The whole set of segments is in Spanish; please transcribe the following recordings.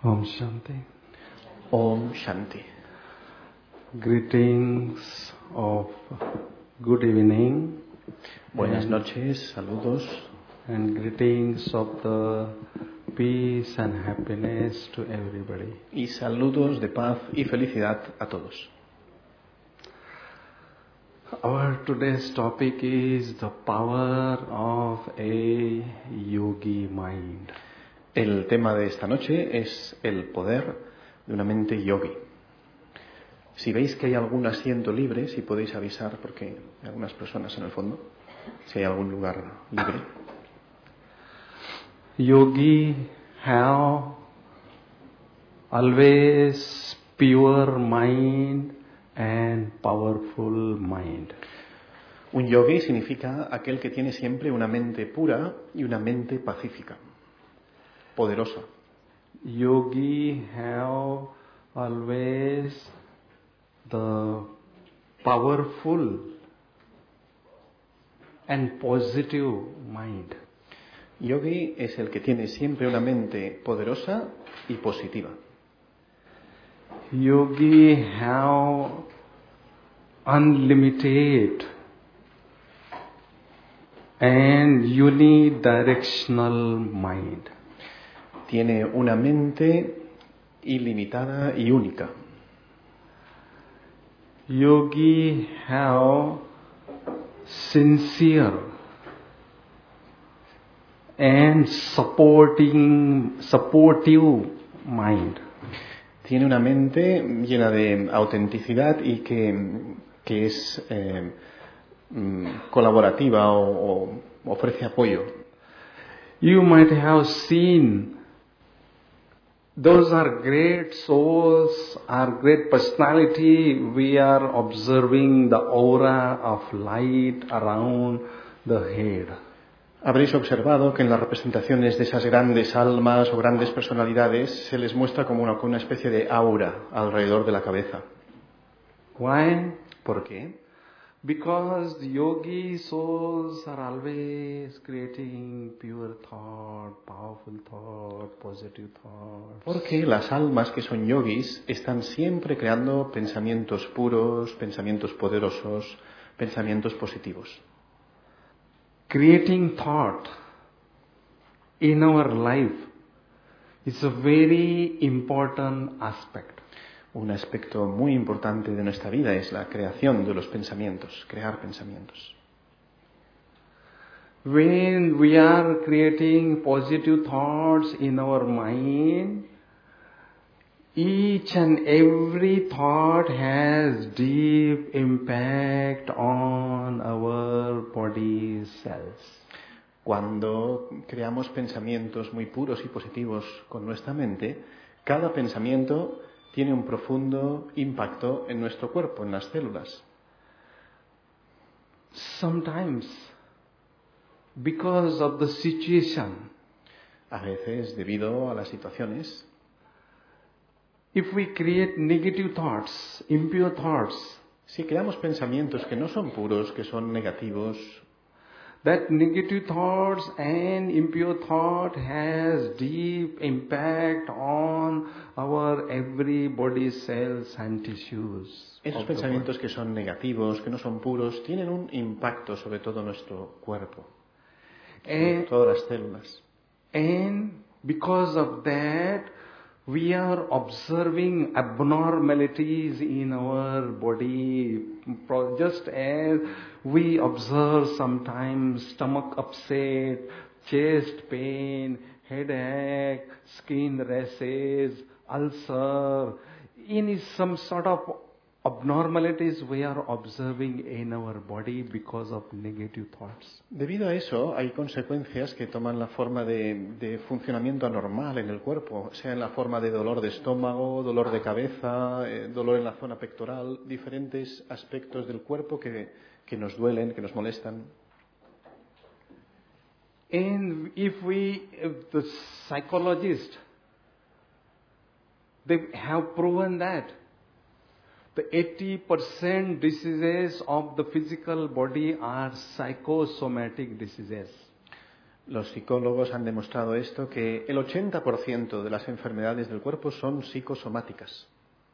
Om Shanti. Om Shanti. Greetings of good evening. Buenas noches, saludos. And greetings of the peace and happiness to everybody. Y saludos de paz y felicidad a todos. Our today's topic is the power of a yogi mind. El tema de esta noche es el poder de una mente yogi. Si veis que hay algún asiento libre, si podéis avisar, porque hay algunas personas en el fondo, si hay algún lugar libre. Yogi have always pure mind and powerful mind. Un yogi significa aquel que tiene siempre una mente pura y una mente pacífica, poderosa. Yogi have always the powerful and positive mind. Yogi es el que tiene siempre una mente poderosa y positiva. Yogi have unlimited and unidirectional mind. Tiene una mente ilimitada y única. Yogi have sincere and supportive mind. Tiene una mente llena de autenticidad y que es colaborativa o ofrece apoyo. You might have seen those are great souls, are great personality. We are observing the aura of light around the head. Habréis observado que en las representaciones de esas grandes almas o grandes personalidades se les muestra como una especie de aura alrededor de la cabeza. Why? ¿Por qué? Because the yogi souls are always creating pure thought, powerful thought, positive thought. Porque las almas que son yogis están siempre creando pensamientos puros, pensamientos poderosos, pensamientos positivos. Creating thought in our life is a very important aspect. Un aspecto muy importante de nuestra vida es la creación de los pensamientos, crear pensamientos. When we are creating positive thoughts in our mind, each and every thought has deep impact on our body cells. Cuando creamos pensamientos muy puros y positivos con nuestra mente, cada pensamiento tiene un profundo impacto en nuestro cuerpo, en las células. Sometimes, because of the situation, A veces, debido a las situaciones, if we create negative thoughts, impure thoughts, si creamos pensamientos que no son puros, que son negativos, that negative thoughts and impure thought has deep impact on our every body cells and tissues. esos pensamientos que son negativos, que no son puros, tienen un impacto sobre todo nuestro cuerpo, sobre todas las células. And because of that, we are observing abnormalities in our body, just as we observe sometimes stomach upset, chest pain, headache, skin rashes, ulcer. In some sort of abnormalities we are observing in our body because of negative thoughts. Debido a eso, hay consecuencias que toman la forma de funcionamiento anormal en el cuerpo, sea en la forma de dolor de estómago, dolor de cabeza, dolor en la zona pectoral, diferentes aspectos del cuerpo que nos duelen, que nos molestan. And if the psychologists, they have proven that the 80% diseases of the physical body are psychosomatic diseases. Los psicólogos han demostrado esto, que el 80% de las enfermedades del cuerpo son psicosomáticas.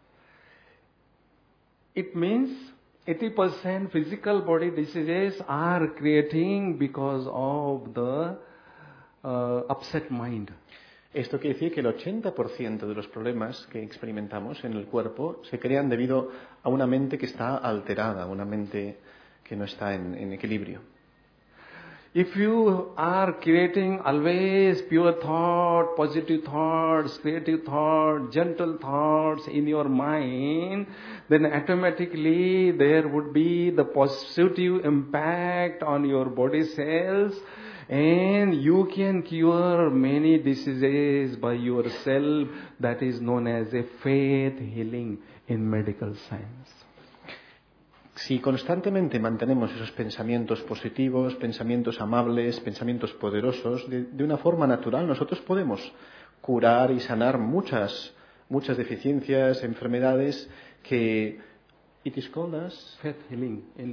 It means 80% physical body diseases are creating because of the upset mind. Esto quiere decir que el 80% de los problemas que experimentamos en el cuerpo se crean debido a una mente que está alterada, una mente que no está en equilibrio. If you are creating always pure thought, positive thoughts, creative thoughts, gentle thoughts in your mind, then automatically there would be the positive impact on your body cells, and you can cure many diseases by yourself. That is known as a faith healing in medical science. Si constantemente mantenemos esos pensamientos positivos, pensamientos amables, pensamientos poderosos, de una forma natural, nosotros podemos curar y sanar muchas deficiencias, enfermedades que... It is called as Faith healing in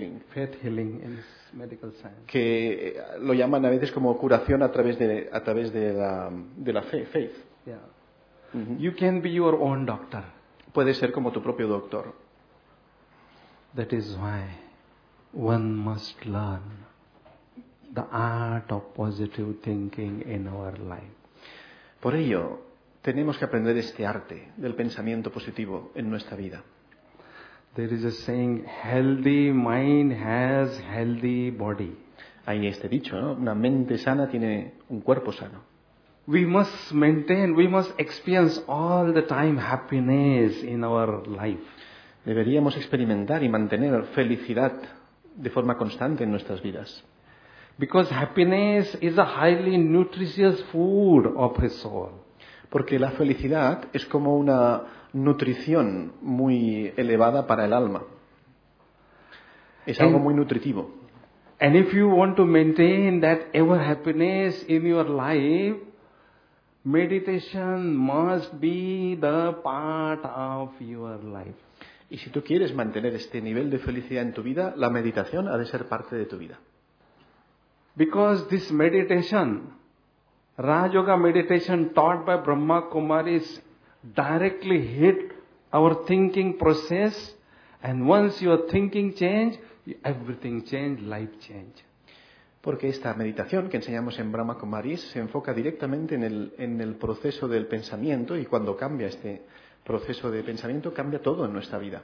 medical science. Que lo llaman a veces como curación a través de la fe, faith. Yeah. Uh-huh. You can be your own doctor. Puedes ser como tu propio doctor. That is why one must learn the art of positive thinking in our life. Por ello, tenemos que aprender este arte del pensamiento positivo en nuestra vida. There is a saying, healthy mind has healthy body. Hay este dicho, ¿no? Una mente sana tiene un cuerpo sano. We must maintain, we must experience all the time happiness in our life. Deberíamos experimentar y mantener felicidad de forma constante en nuestras vidas. Because happiness is a highly nutritious food of the soul. Porque la felicidad es como una nutrición muy elevada para el alma. Es algo muy nutritivo. And if you want to maintain that ever happiness in your life, meditation must be the part of your life. Y si tú quieres mantener este nivel de felicidad en tu vida, la meditación ha de ser parte de tu vida. Because this meditation, Raja Yoga meditation taught by Brahma Kumaris, directly hit our thinking process, and once your thinking change, everything change, life change. Porque esta meditación que enseñamos en Brahma Kumaris se enfoca directamente en el proceso del pensamiento, y cuando cambia este proceso de pensamiento, cambia todo en nuestra vida.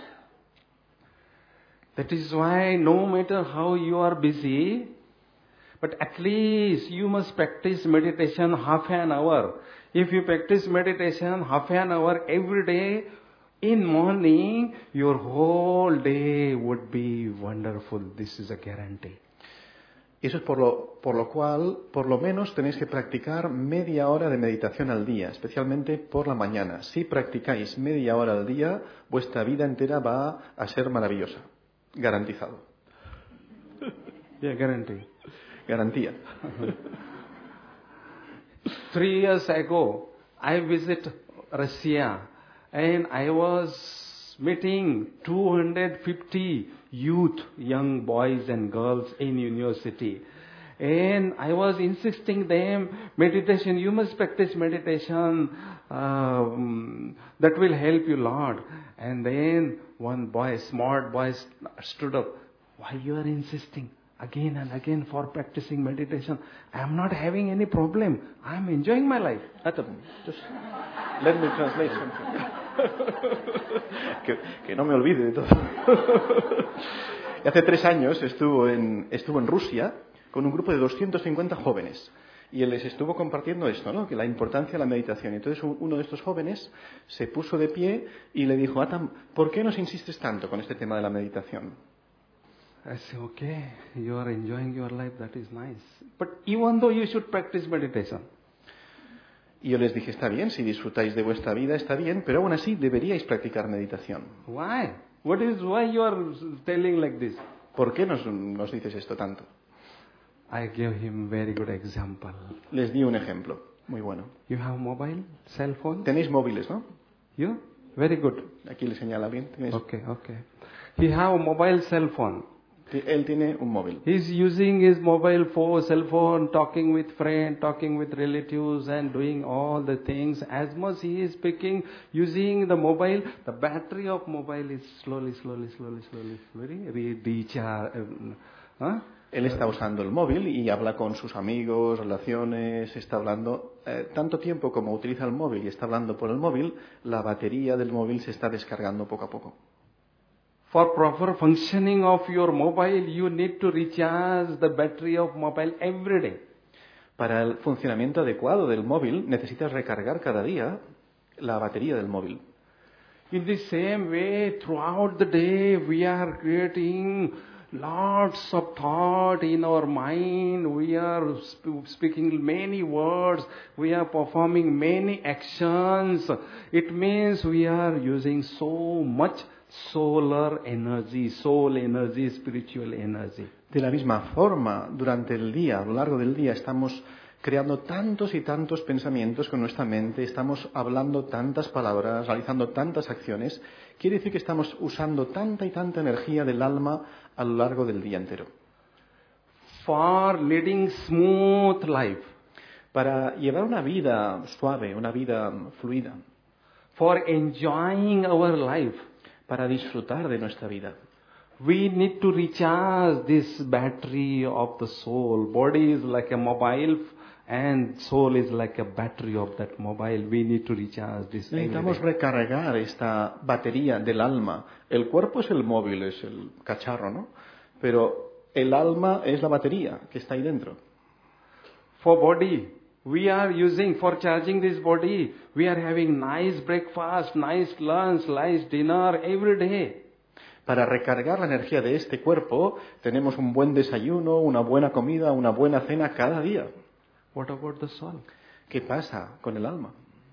That is why no matter how you are busy, but at least you must practice meditation half an hour. If you practice meditation half an hour every day, in morning, your whole day would be wonderful. This is a guarantee. Eso es por lo cual, por lo menos, tenéis que practicar media hora de meditación al día, especialmente por la mañana. Si practicáis media hora al día, vuestra vida entera va a ser maravillosa. Garantizado. Yeah, guarantee. Garantía. 3 years ago, I visited Russia and I was meeting 250 youth, young boys and girls in university. And I was insisting them, meditation, you must practice meditation, that will help you a lot. And then one boy, smart boy, stood up. Why you are insisting again and again for practicing meditation? I am not having any problem. I am enjoying my life. Just let me translate something. que no me olvide de todo. Hace 3 años estuvo en Rusia con un grupo de 250 jóvenes. Y él les estuvo compartiendo esto, ¿no? Que la importancia de la meditación. Entonces uno de estos jóvenes se puso de pie y le dijo, Atam, ¿por qué nos insistes tanto con este tema de la meditación? I said, okay, you are enjoying your life, that is nice. But even though you should practice meditation. Y yo les dije, está bien, si disfrutáis de vuestra vida, está bien, pero aún así deberíais practicar meditación. Why? Why you are telling like this? ¿Por qué nos dices esto tanto? I gave him very good example. Les di un ejemplo, muy bueno. You have mobile, cell phone? Tenéis móviles, ¿no? You? Very good. Aquí le señala bien. ¿Tenéis? Okay. He have a mobile cell phone. Él tiene un móvil. He's using his mobile phone, cell phone, talking with friends, talking with relatives, and doing all the things. As much he is speaking, using the mobile, the battery of mobile is slowly recharge. Él está usando el móvil y habla con sus amigos, relaciones, está hablando. Tanto tiempo como utiliza el móvil y está hablando por el móvil, la batería del móvil se está descargando poco a poco. For proper functioning of your mobile, you need to recharge the battery of mobile every day. Para el funcionamiento adecuado del móvil, necesitas recargar cada día la batería del móvil. In the same way, throughout the day, we are creating lots of thought in our mind. We are speaking many words. We are performing many actions. It means we are using so much solar energy, soul energy, spiritual energy. De la misma forma, durante el día, a lo largo del día, estamos creando tantos y tantos pensamientos con nuestra mente, estamos hablando tantas palabras, realizando tantas acciones, quiere decir que estamos usando tanta y tanta energía del alma a lo largo del día entero. For leading smooth life. Para llevar una vida suave, una vida fluida. For enjoying our life. Para disfrutar de nuestra vida. We need to recharge this battery of the soul. Body is like a mobile and soul is like a battery of that mobile. We need to recharge this. Necesitamos recargar esta batería del alma. El cuerpo es el móvil, es el cacharro, ¿no? Pero el alma es la batería que está ahí dentro. For body, we are using, for charging this body, we are having nice breakfast, nice lunch, nice dinner every day. Para recargar la energía de este cuerpo, tenemos un buen desayuno, una buena comida, una buena cena cada día. What about the soul? ¿Qué pasa con el alma?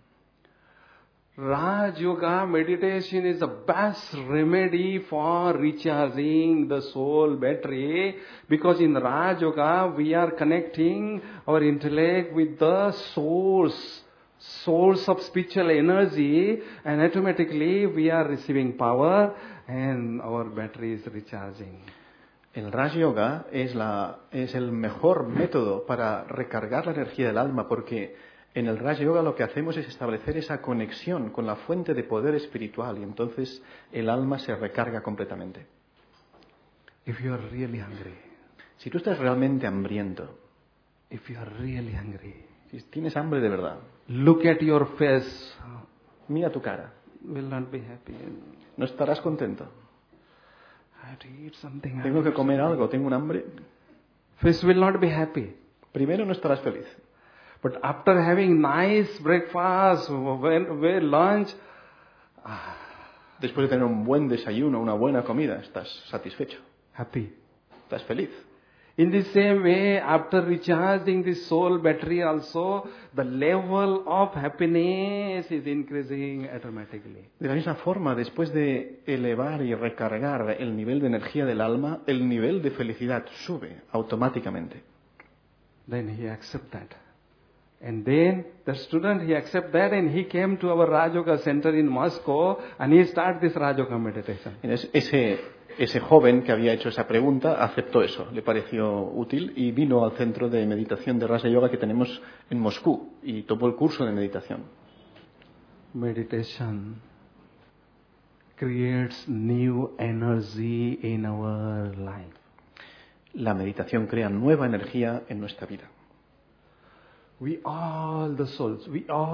Raj Yoga meditation is the best remedy for recharging the soul battery, because in Raj Yoga we are connecting our intellect with the source of spiritual energy, and automatically we are receiving power and our battery is recharging. El Raj Yoga es el mejor método para recargar la energía del alma, porque en el Raj Yoga lo que hacemos es establecer esa conexión con la fuente de poder espiritual y entonces el alma se recarga completamente. If you are really hungry, si tú estás realmente hambriento, if you are really hungry, si tienes hambre de verdad, look at your face. Mira tu cara. Will not be happy. No estarás contento. I have to eat something. Tengo que comer algo, tengo un hambre. Face will not be happy. Primero no estarás feliz. But after having nice breakfast, lunch, después de tener un buen desayuno, una buena comida, estás satisfecho. Happy. Estás feliz. In the same way, after recharging the soul battery also, the level of happiness is increasing automatically. De la misma forma, después de elevar y recargar el nivel de energía del alma, el nivel de felicidad sube automáticamente. Then he accepts that. And then the student, he accepted that and he came to our Raj Yoga center in Moscow and he started this Raj Yoga meditation. Ese joven que había hecho esa pregunta aceptó eso, le pareció útil y vino al centro de meditación de Raja Yoga que tenemos en Moscú y tomó el curso de meditación. Meditation creates new energy in our life. La meditación crea nueva energía en nuestra vida. We all the souls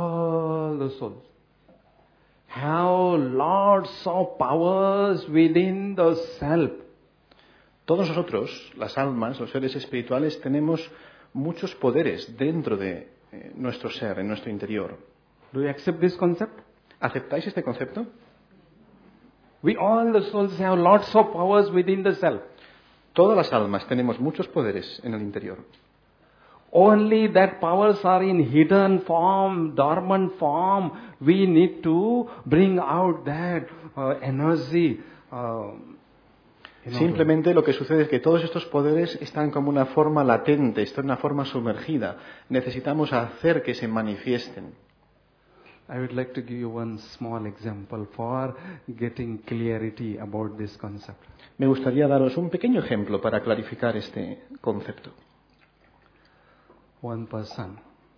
have lots of powers within the self. Todos nosotros, las almas, los seres espirituales, tenemos muchos poderes dentro de nuestro ser, en nuestro interior. Do you accept this concept? ¿Aceptáis este concepto? We all the souls have lots of powers within the self. Todas las almas tenemos muchos poderes en el interior. Only that powers are in hidden form, dormant form. We need to bring out that energy. Simplemente lo que sucede es que todos estos poderes están como una forma latente, están en una forma sumergida. Necesitamos hacer que se manifiesten. I would like to give you one small example for getting clarity about this concept. Me gustaría daros un pequeño ejemplo para clarificar este concepto. One person,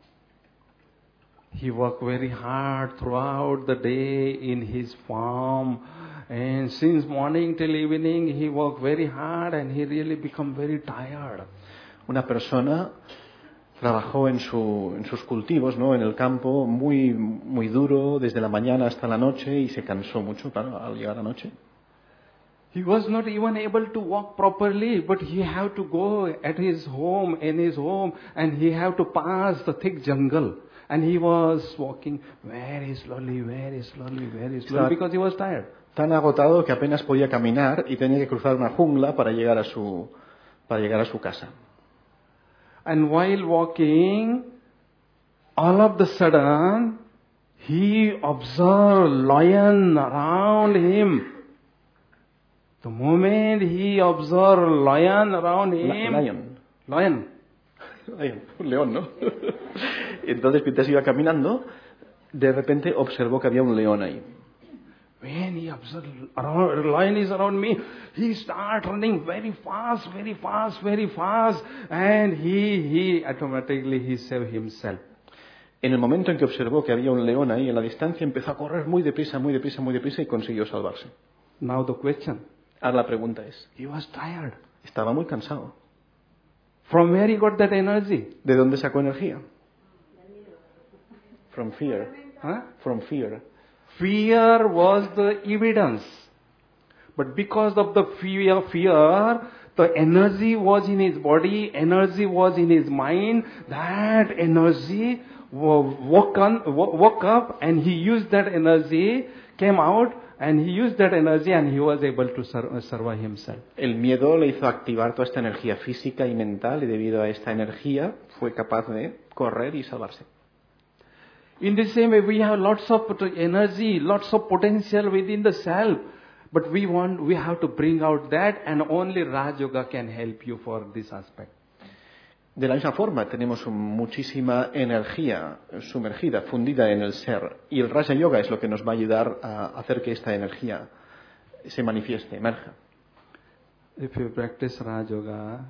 he worked very hard throughout the day in his farm, and since morning till evening he worked very hard and he really become very tired. Una persona trabajó en sus cultivos, ¿no? En el campo, muy duro, desde la mañana hasta la noche, y se cansó mucho, claro, al llegar la noche. He was not even able to walk properly, but he had to go in his home, and he had to pass the thick jungle. And he was walking very slowly, because he was tired. Tan agotado que apenas podía caminar y tenía que cruzar una jungla para llegar a su casa. And while walking, all of the sudden, he observed lion around him. The moment he observed lion around him, lion. Un león, ¿no? Entonces, mientras iba caminando, de repente observó que había un león ahí. When he observed lion is around me, he started running very fast, and he automatically saved himself. En el momento en que observó que había un león ahí en la distancia, empezó a correr muy deprisa y consiguió salvarse. Now the question. Ahora la pregunta es, He was tired. estaba muy cansado. From where he got that energy? ¿De dónde sacó energía? From fear. Huh? From fear. Fear was the evidence. But because of the fear, the energy was in his body, energy was in his mind. That energy woke up, and he used that energy, came out, and he used that energy, and he was able to survive himself. El miedo le hizo activar toda esta energía física y mental, y debido a esta energía fue capaz de correr y salvarse. In the same way, we have lots of energy, lots of potential within the self, but we have to bring out that, and only Raj Yoga can help you for this aspect. De la misma forma, tenemos muchísima energía sumergida, fundida en el ser, y el Raja Yoga es lo que nos va a ayudar a hacer que esta energía se manifieste, emerja. If you practice Raj Yoga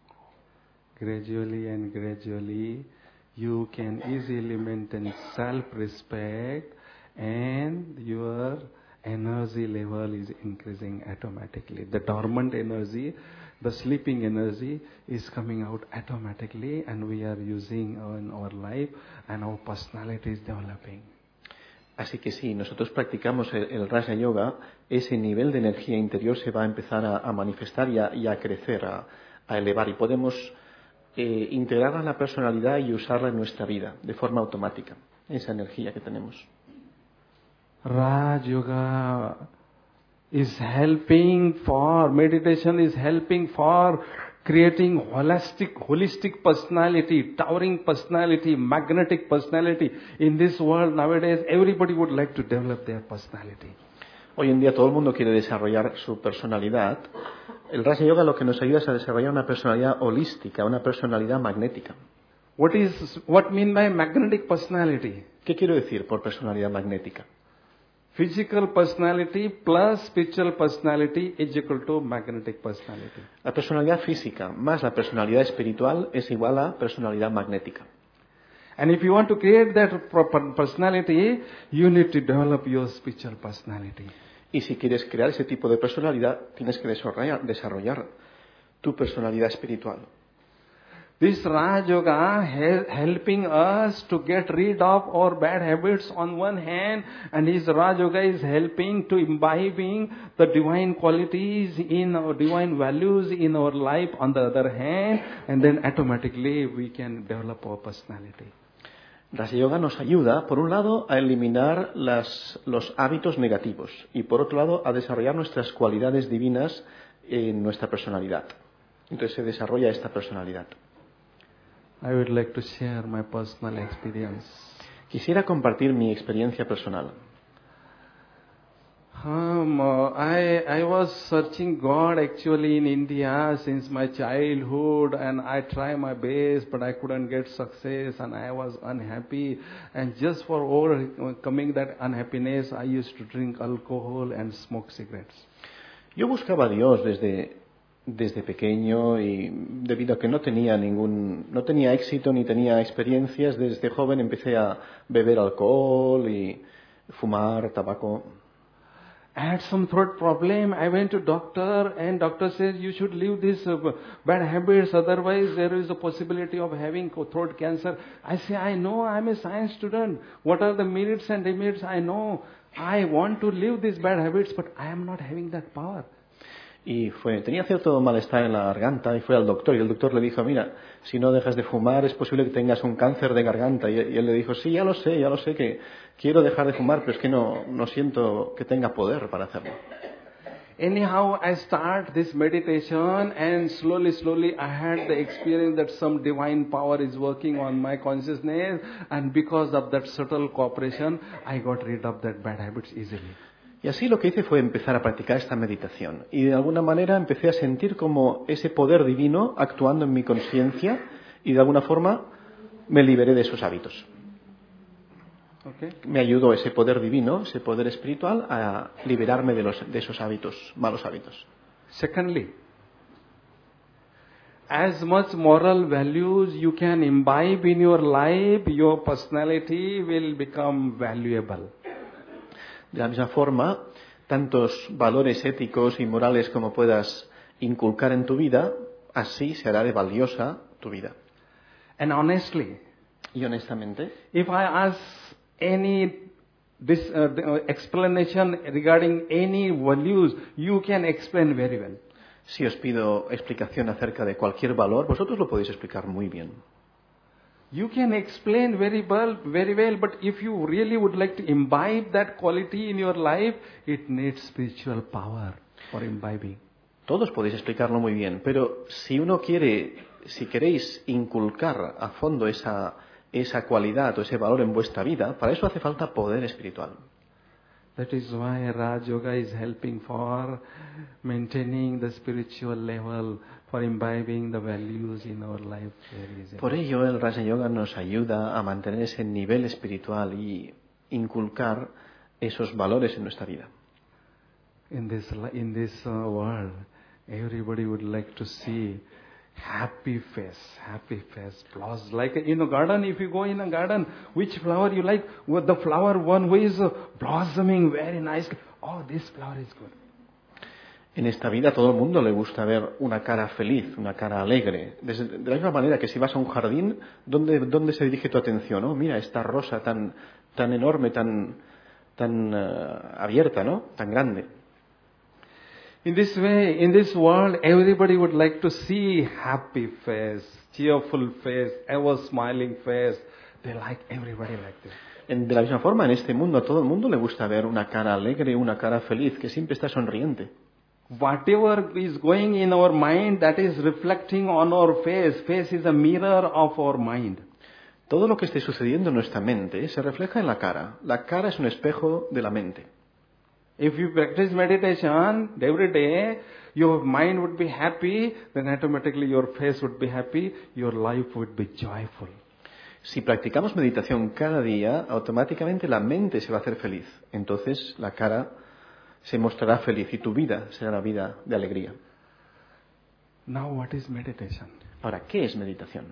gradually, you can easily maintain self-respect, and your energy level is increasing automatically. The dormant energy, the sleeping energy is coming out automatically, and we are using in our life, and our personality is developing. Así que sí, nosotros practicamos el Raja Yoga, ese nivel de energía interior se va a empezar a manifestar y a crecer, a elevar, y podemos integrarla en la personalidad y usarla en nuestra vida de forma automática, esa energía que tenemos. Raj Yoga is helping for, meditation is helping for creating holistic personality, towering personality, magnetic personality. In this world nowadays, everybody would like to develop their personality. Hoy en día todo el mundo quiere desarrollar su personalidad. El Raja Yoga lo que nos ayuda es a desarrollar una personalidad holística, una personalidad magnética. What mean by magnetic personality? ¿Qué quiero decir por personalidad magnética? Physical personality plus spiritual personality is equal to magnetic personality. La personalidad física más la personalidad espiritual es igual a personalidad magnética. And if you want to create that personality, you need to develop your spiritual personality. Y si quieres crear ese tipo de personalidad, tienes que desarrollar tu personalidad espiritual. This Raj Yoga helping us to get rid of our bad habits on one hand, and this Raj Yoga is helping to imbibing the divine qualities in our divine values in our life on the other hand, and then automatically we can develop our personality. Raja Yoga nos ayuda, por un lado, a eliminar los hábitos negativos y, por otro lado, a desarrollar nuestras cualidades divinas en nuestra personalidad. Entonces se desarrolla esta personalidad. I would like to share my personal experience. Quisiera compartir mi experiencia personal. I was searching God actually in India since my childhood, and I tried my best, but I couldn't get success, and I was unhappy. And just for overcoming that unhappiness, I used to drink alcohol and smoke cigarettes. Yo buscaba a Dios desde pequeño y debido a que no tenía éxito ni tenía experiencias, desde joven empecé a beber alcohol y fumar tabaco. I had some throat problem. I went to doctor, and doctor says you should leave these bad habits, otherwise there is a possibility of having throat cancer. I say, I know, I'm a science student. What are the merits and demerits? I know. I want to leave these bad habits, but I am not having that power. Y tenía cierto malestar en la garganta y fue al doctor y el doctor le dijo, mira, si no dejas de fumar es posible que tengas un cáncer de garganta. Y él le dijo, sí, ya lo sé que quiero dejar de fumar, pero es que no siento que tenga poder para hacerlo. Anyhow, I start this meditation, and slowly I had the experience that some divine power is working on my consciousness, and because of that subtle cooperation, I got rid of that bad habits easily. Y así lo que hice fue empezar a practicar esta meditación. Y de alguna manera empecé a sentir como ese poder divino actuando en mi conciencia y de alguna forma me liberé de esos hábitos. Okay. Me ayudó ese poder divino, ese poder espiritual a liberarme de esos hábitos, malos hábitos. Secondly, as much moral values you can imbibe in your life, your personality will become valuable. De la misma forma, tantos valores éticos y morales como puedas inculcar en tu vida, así se hará de valiosa tu vida. And honestly, y honestamente, if I ask any explanation regarding any values, you can explain very well. Si os pido explicación acerca de cualquier valor, vosotros lo podéis explicar muy bien. You can explain very well, but if you really would like to imbibe that quality in your life, it needs spiritual power for imbibing. Todos podéis explicarlo muy bien, pero si queréis inculcar a fondo esa cualidad o ese valor en vuestra vida, para eso hace falta poder espiritual. That is why Raj Yoga is helping for maintaining the spiritual level, for imbibing the values in our life. Por ello, el Raja Yoga nos ayuda a mantener ese nivel espiritual y inculcar esos valores en nuestra vida. In this world, everybody would like to see happy face, flowers. Like in a garden, if you go in a garden, which flower you like? Well, the flower one who is blossoming very nicely. Oh, this flower is good. En esta vida a todo el mundo le gusta ver una cara feliz, una cara alegre. De la misma manera que si vas a un jardín, ¿dónde se dirige tu atención? ¿No? Mira, esta rosa tan enorme, tan abierta, ¿no? Tan grande. In this way, in this world, everybody would like to see happy face, cheerful face, ever smiling face. Everybody like this. De la misma forma, en este mundo, a todo el mundo le gusta ver una cara alegre, una cara feliz, que siempre está sonriente. Whatever is going in our mind, that is reflecting on our face. Face is a mirror of our mind. Todo lo que esté sucediendo en nuestra mente se refleja en la cara. La cara es un espejo de la mente. If you practice meditation every day, your mind would be happy, then automatically your face would be happy, your life would be joyful. Si practicamos meditación cada día, automáticamente la mente se va a hacer feliz. Entonces la cara se mostrará feliz y tu vida será una vida de alegría. Now what is meditation? Ahora, ¿qué es meditación?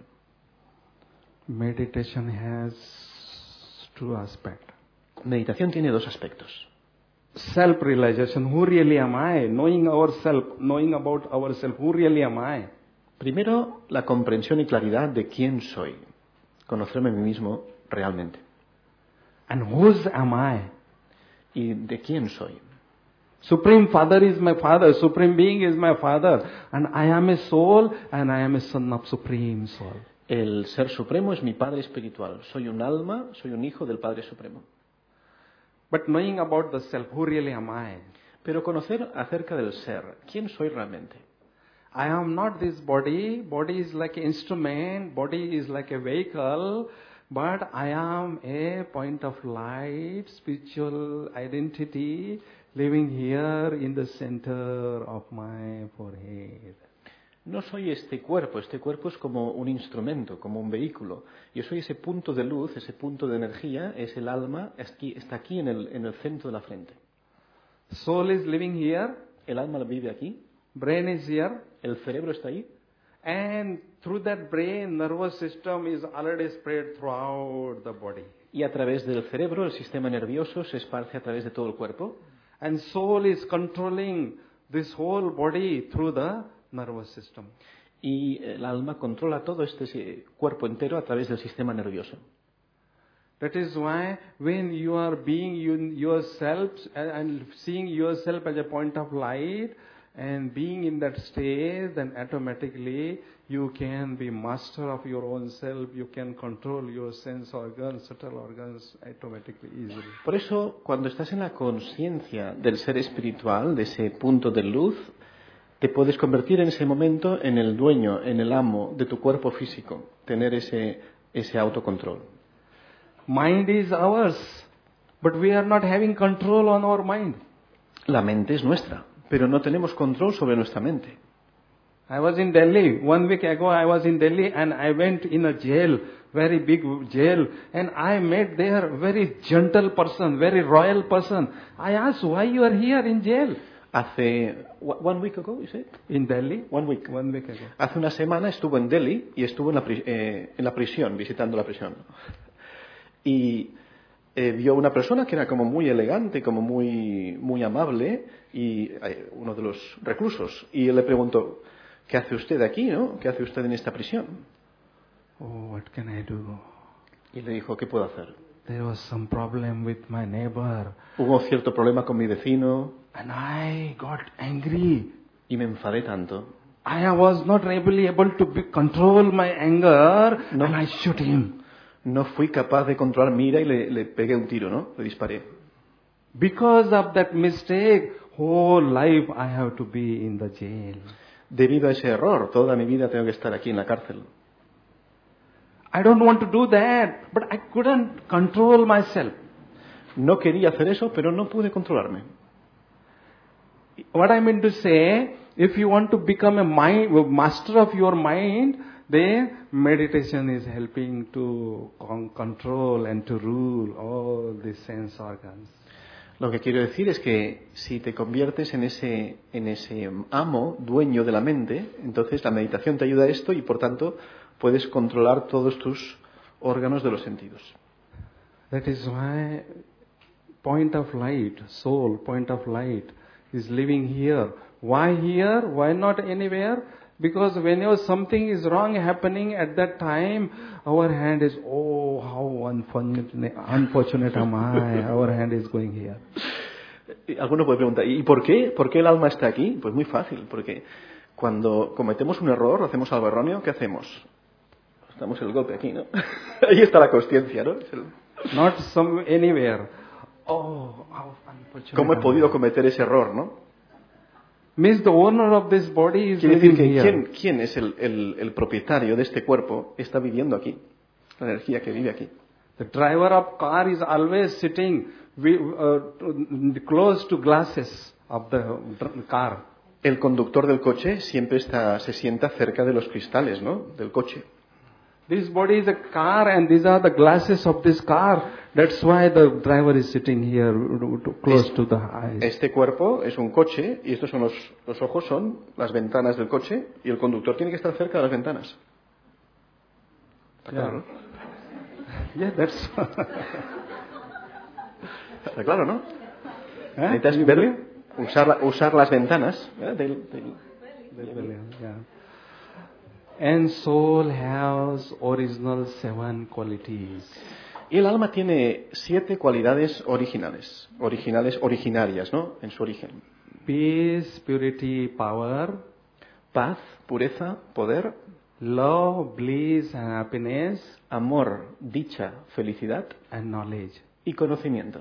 Meditation has two aspects. Meditación tiene dos aspectos. Self-realization, who really am I? Knowing ourselves, knowing about ourselves, who really am I? Primero, la comprensión y claridad de quién soy. Conocerme a mí mismo realmente. And whose am I? ¿Y de quién soy? Supreme Father is my Father, Supreme Being is my Father, and I am a soul, and I am a son of Supreme Soul. El Ser Supremo es mi Padre espiritual. Soy un alma, soy un hijo del Padre Supremo. But knowing about the self, who really am I? Pero conocer acerca del ser, ¿quién soy realmente? I am not this body. Body is like an instrument. Body is like a vehicle. But I am a point of light, spiritual identity, living here in the center of my forehead. No soy este cuerpo es como un instrumento, como un vehículo. Yo soy ese punto de luz, ese punto de energía, es el alma, está aquí en el centro de la frente. Soul is living here, El alma vive aquí, brain is here, el cerebro está ahí, and through that brain, nervous system is already spread throughout the body. y a través del cerebro el sistema nervioso se esparce a través de todo el cuerpo. And soul is controlling this whole body through the nervous system. Y el alma controla todo este cuerpo entero a través del sistema nervioso. That is why when you are being yourself and seeing yourself as a point of light and being in that state, then automatically you can be master of your own self. You can control your sense organs, subtle organs automatically, easily. Por eso, cuando estás en la conciencia del ser espiritual, de ese punto de luz, te puedes convertir en ese momento en el dueño, en el amo de tu cuerpo físico, tener ese autocontrol. Mind is ours, but we are not having control on our mind. La mente es nuestra, pero no tenemos control sobre nuestra mente. I was in Delhi. 1 week ago I was in Delhi and I went in a jail, very big jail, and I met there very gentle person, very royal person. I asked, why you are here in jail? Hace 1 week ago, you said? In Delhi? 1 week. 1 week ago. Hace una semana estuvo en Delhi y estuvo en la prisión, visitando la prisión. Y vio una persona que era como muy elegante, como muy amable, y uno de los reclusos. Y él le preguntó, ¿qué hace usted aquí, no? ¿Qué hace usted en esta prisión? Oh, what can I do? Y le dijo, ¿qué puedo hacer? There was some problem with my neighbor. Hubo cierto problema con mi vecino And I got angry. y me enfadé tanto. I was not really able to control my anger, No. and I shot him. No fui capaz de controlar mi ira y le pegué un tiro, ¿no? Le disparé. Because of that mistake, whole life I have to be in the jail. Debido a ese error, toda mi vida tengo que estar aquí en la cárcel. I don't want to do that, but I couldn't control myself. No quería hacer eso, pero no pude controlarme. What I mean to say, if you want to become a master of your mind, then meditation is helping to control and to rule all the sense organs. Lo que quiero decir es que si te conviertes en ese amo, dueño de la mente, entonces la meditación te ayuda a esto y por tanto puedes controlar todos tus órganos de los sentidos. That is why point of light, soul, point of light, is living here. Why here? Why not anywhere? Because whenever something is wrong happening at that time, our hand is, oh, how unfortunate am I. Our hand is going here. Alguno puede preguntar, ¿y por qué? ¿Por qué el alma está aquí? Pues muy fácil, porque cuando cometemos un error, hacemos algo erróneo, ¿qué hacemos? Damos el golpe aquí, ¿no? Ahí está la consciencia, ¿no? Not anywhere. Oh, how unfortunate. ¿Cómo he podido cometer ese error, no? Means the owner of this body is Quiere decir living que here. ¿quién es el propietario de este cuerpo? Está viviendo aquí. La energía que vive aquí. The driver of car is always sitting close to glasses of the car. El conductor del coche siempre se sienta cerca de los cristales, ¿no? Del coche. This body is a car and these are the glasses of this car. That's why the driver is sitting here close to the eyes. Este cuerpo es un coche y estos son los ojos, son las ventanas del coche y el conductor tiene que estar cerca de las ventanas. ¿Está claro, no? Yeah, that's... Está claro, ¿no? Necesitas verlo, usar las ventanas del yeah. And soul has original 7 qualities. Y el alma tiene 7 cualidades originarias, ¿no? En su origen. Peace, purity, power, Paz, pureza, poder, love, bliss and happiness, amor, dicha, felicidad and knowledge. y conocimiento.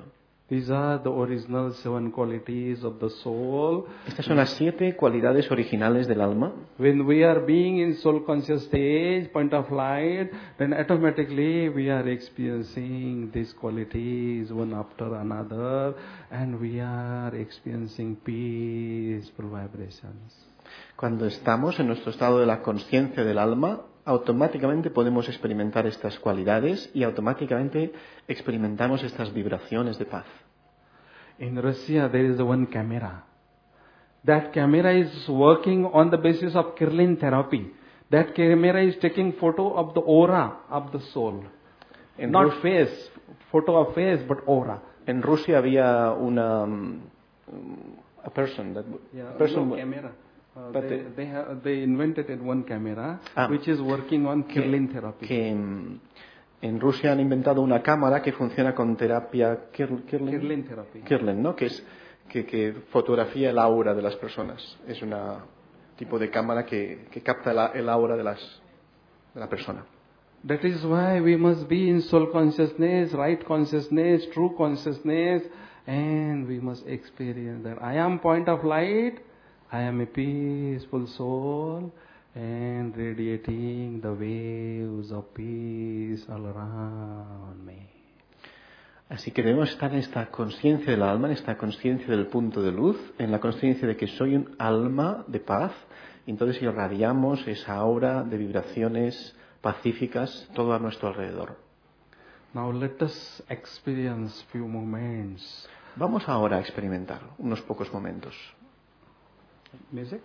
These are the original 7 qualities of the soul. Estas son las 7 cualidades originales del alma. When we are being in soul conscious stage, point of light, then automatically we are experiencing these qualities one after another, and we are experiencing peaceful vibrations. Cuando estamos en nuestro estado de la conciencia del alma, automáticamente podemos experimentar estas cualidades y automáticamente experimentamos estas vibraciones de paz. In Russia, there is one camera. That camera is working on the basis of Kirlian therapy. That camera is taking photo of the aura of the soul. Not face, photo of face, but aura. En Rusia había una a person that No camera. They invented one camera which is working on Kirlian therapy. En Rusia han inventado una cámara que funciona con terapia Kirlian therapy. Kirlian, ¿no? Que fotografía el aura de las personas. Es un tipo de cámara que capta el aura de la persona. That is why we must be in soul consciousness, right consciousness, true consciousness, and we must experience that. I am point of light, I am a peaceful soul, and radiating the waves of peace all around me. Así que debemos estar en esta conciencia del alma, en esta conciencia del punto de luz, en la conciencia de que soy un alma de paz, y entonces irradiamos esa aura de vibraciones pacíficas todo a nuestro alrededor. Now let us experience few moments. Vamos ahora a experimentar unos pocos momentos. Music?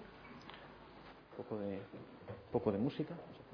Poco de música.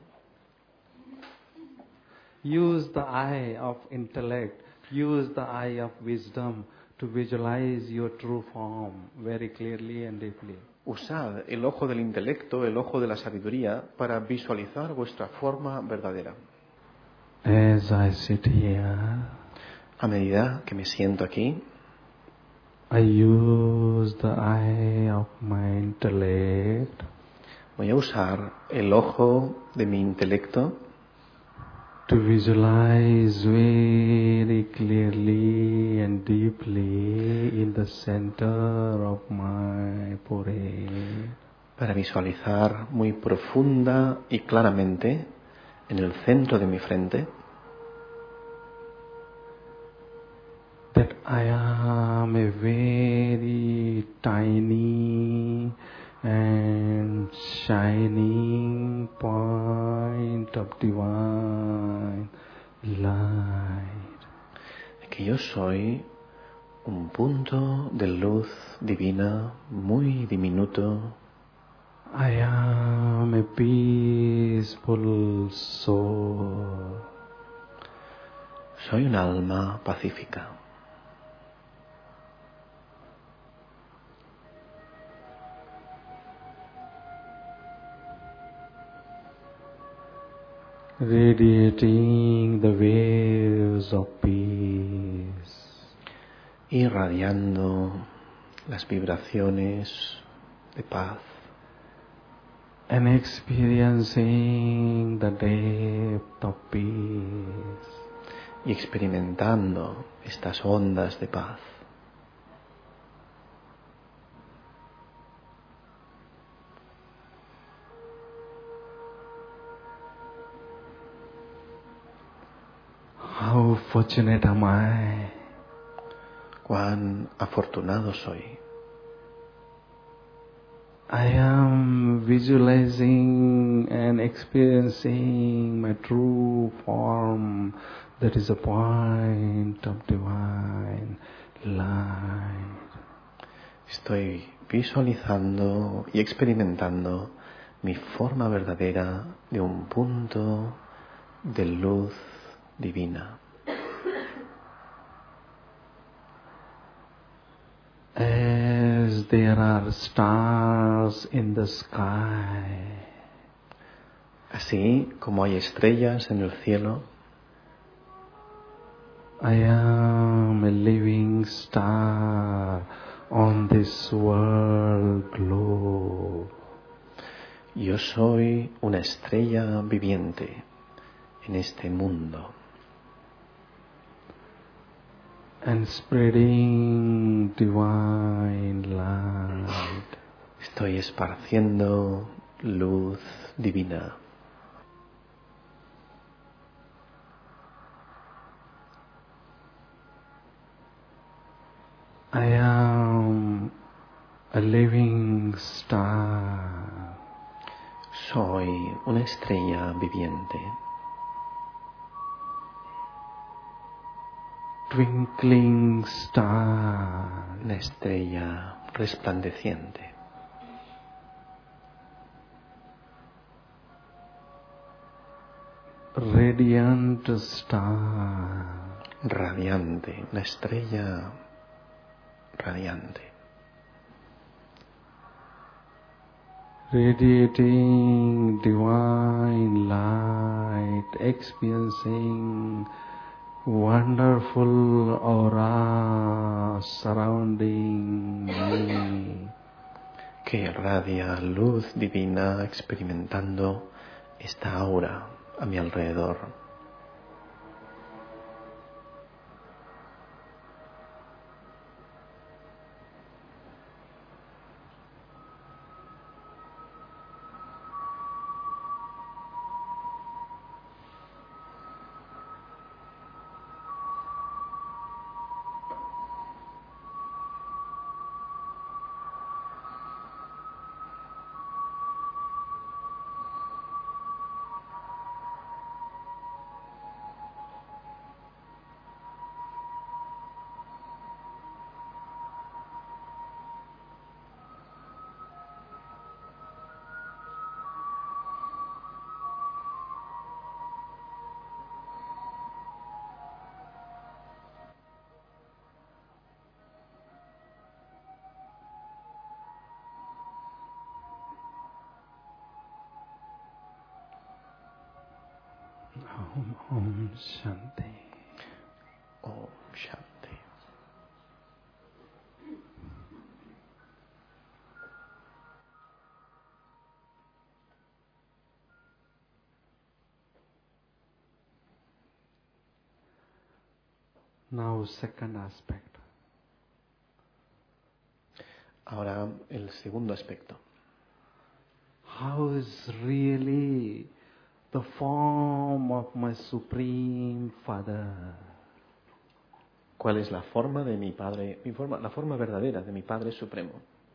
Use the eye of intellect, use the eye of wisdom to visualize your true form very clearly and deeply. Usad el ojo del intelecto, el ojo de la sabiduría, para visualizar vuestra forma verdadera. As I sit here, a medida que me siento aquí, I use the eye of my intellect. Voy a usar el ojo de mi intelecto to visualize very clearly and deeply in the center of my forehead. Para visualizar muy profunda y claramente en el centro de mi frente that I am a very tiny and shining point of divine light. Que yo soy un punto de luz divina muy diminuto. I am a peaceful soul. Soy un alma pacífica. Radiating the waves of peace. Irradiando las vibraciones de paz. And experiencing the depth of peace. Y experimentando estas ondas de paz. How fortunate am I? Cuán afortunado soy. I am visualizing and experiencing my true form, that is a point of divine light. Estoy visualizando y experimentando mi forma verdadera de un punto de luz divina. As there are stars in the sky, así como hay estrellas en el cielo, I am a living star on this world globe. Yo soy una estrella viviente en este mundo. and spreading divine light. Estoy esparciendo luz divina. I am a living star. Soy una estrella viviente. Twinkling star. Una estrella resplandeciente. Radiant star. Radiante. Una estrella radiante. Radiating divine light, experiencing wonderful aura surrounding me. Que irradia luz divina experimentando esta aura a mi alrededor. Om Shanti. Om Shanti. Now, second aspect. Ahora el segundo aspecto. How is really the form of my Supreme Father? ¿Cuál es la forma de mi Padre, la forma verdadera de mi Padre Supremo?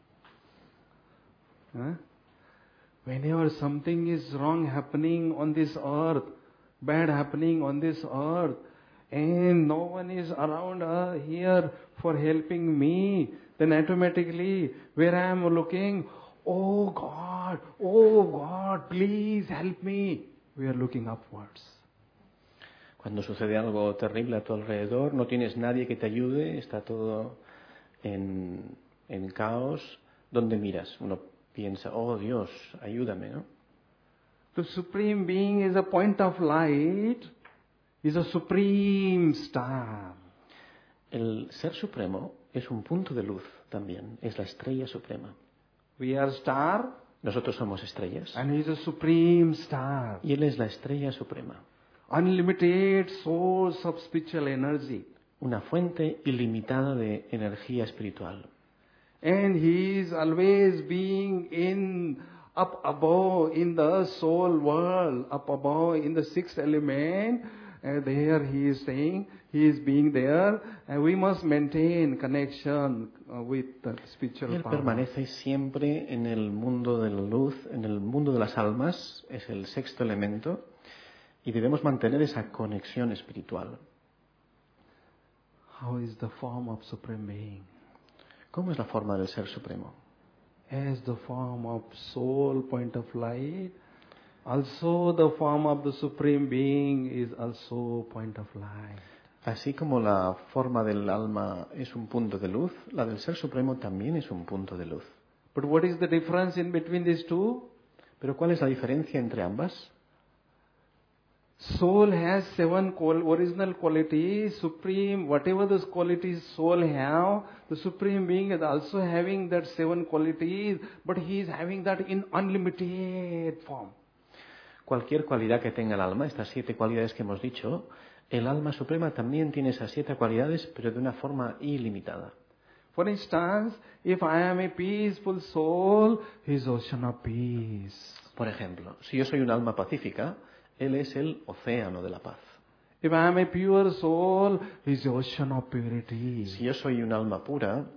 Whenever something is wrong happening on this earth, bad happening on this earth, and no one is around here for helping me, then automatically where I am looking, oh God, please help me. We are looking upwards. Cuando sucede algo terrible a tu alrededor, no tienes nadie que te ayude, está todo en caos. ¿Dónde miras? Uno piensa, oh Dios, ayúdame, ¿no? The Supreme Being is a point of light, is a supreme star. El Ser Supremo es un punto de luz también, es la estrella suprema. We are star, Nosotros somos estrellas and he is a supreme star. y Él es la estrella suprema. Unlimited source of spiritual energy. Una fuente ilimitada de energía espiritual. And he is always being up above in the soul world, up above in the sixth element. There he is saying, he is being there, and we must maintain connection with the spiritual Él power. permanece siempre en el mundo de la luz, en el mundo de las almas, es el sexto elemento, y debemos mantener esa conexión espiritual. How is the form of Supreme Being? ¿Cómo es la forma del Ser Supremo? As the form of soul point of light, also the form of the Supreme Being is also point of light. Así como la forma del alma es un punto de luz, la del Ser Supremo también es un punto de luz. But what is the difference in between these two? ¿Pero cuál es la diferencia entre ambas? Soul has seven original qualities, supreme, whatever those qualities soul have, the Supreme Being is also having that seven qualities, but he is having that in unlimited form. Cualquier cualidad que tenga el alma, estas 7 cualidades que hemos dicho, El alma suprema también tiene esas 7 cualidades, pero de una forma ilimitada. For instance, if I am a peaceful soul, he is ocean of peace. Por ejemplo, si yo soy un alma pacífica, Él es el océano de la paz. If I am a pure soul, he is the ocean of purity. Si yo soy un alma pura,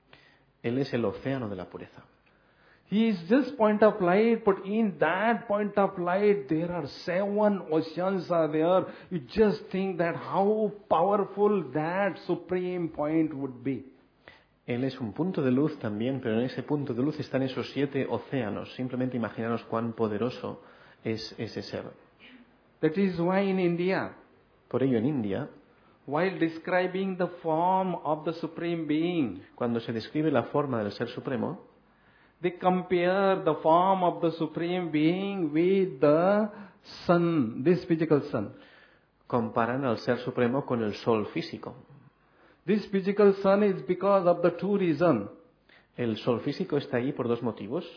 Él es el océano de la pureza. He is just point of light, but in that point of light, there are 7 oceans are there. You just think that how powerful that supreme point would be. Él es un punto de luz también, pero en ese punto de luz están esos 7 océanos. Simplemente imaginaros cuán poderoso es ese ser. That is why in India, Por ello, en India, while describing the form of the Supreme Being, cuando se describe la forma del Ser Supremo, they compare the form of the Supreme Being with the sun, this physical sun. comparan al Ser Supremo con el Sol físico. This physical sun is because of the 2 reasons. El Sol físico está ahí por 2 motivos.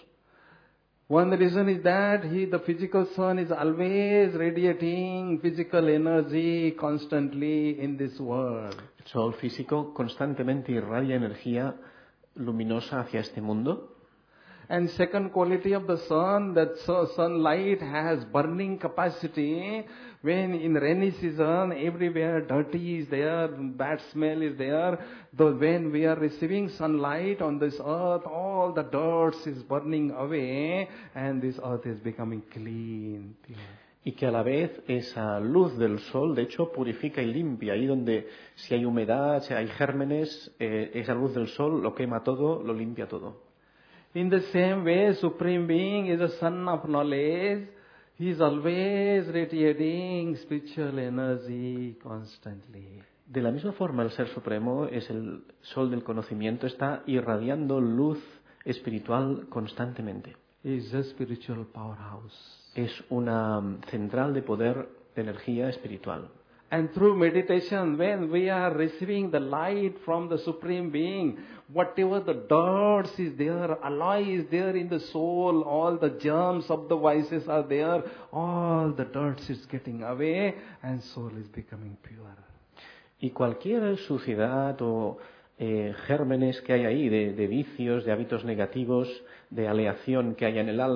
One reason is that the physical sun is always radiating physical energy constantly in this world. El Sol físico constantemente irradia energía luminosa hacia este mundo. And second quality of the sun, that sunlight has burning capacity. When in rainy season, everywhere dirty is there, bad smell is there. Though when we are receiving sunlight on this earth, all the dirt is burning away and this earth is becoming clean, pure. Y que a la vez esa luz del sol, de hecho, purifica y limpia. Ahí donde si hay humedad, si hay gérmenes, esa luz del sol lo quema todo, lo limpia todo. In the same way, Supreme Being is a sun of knowledge. He is always radiating spiritual energy constantly. De la misma forma, el Ser Supremo es el sol del conocimiento, está irradiando luz espiritual constantemente. He is a spiritual powerhouse. Es una central de poder, de energía espiritual. And through meditation, when we are receiving the light from the Supreme Being, whatever the dirt is there, alloy is there in the soul, all the germs of the vices are there, all the dirt is getting away and soul is becoming pure. Y cualquier suciedad o gérmenes que hay ahí, de vicios, de hábitos negativos, de aleación que haya en el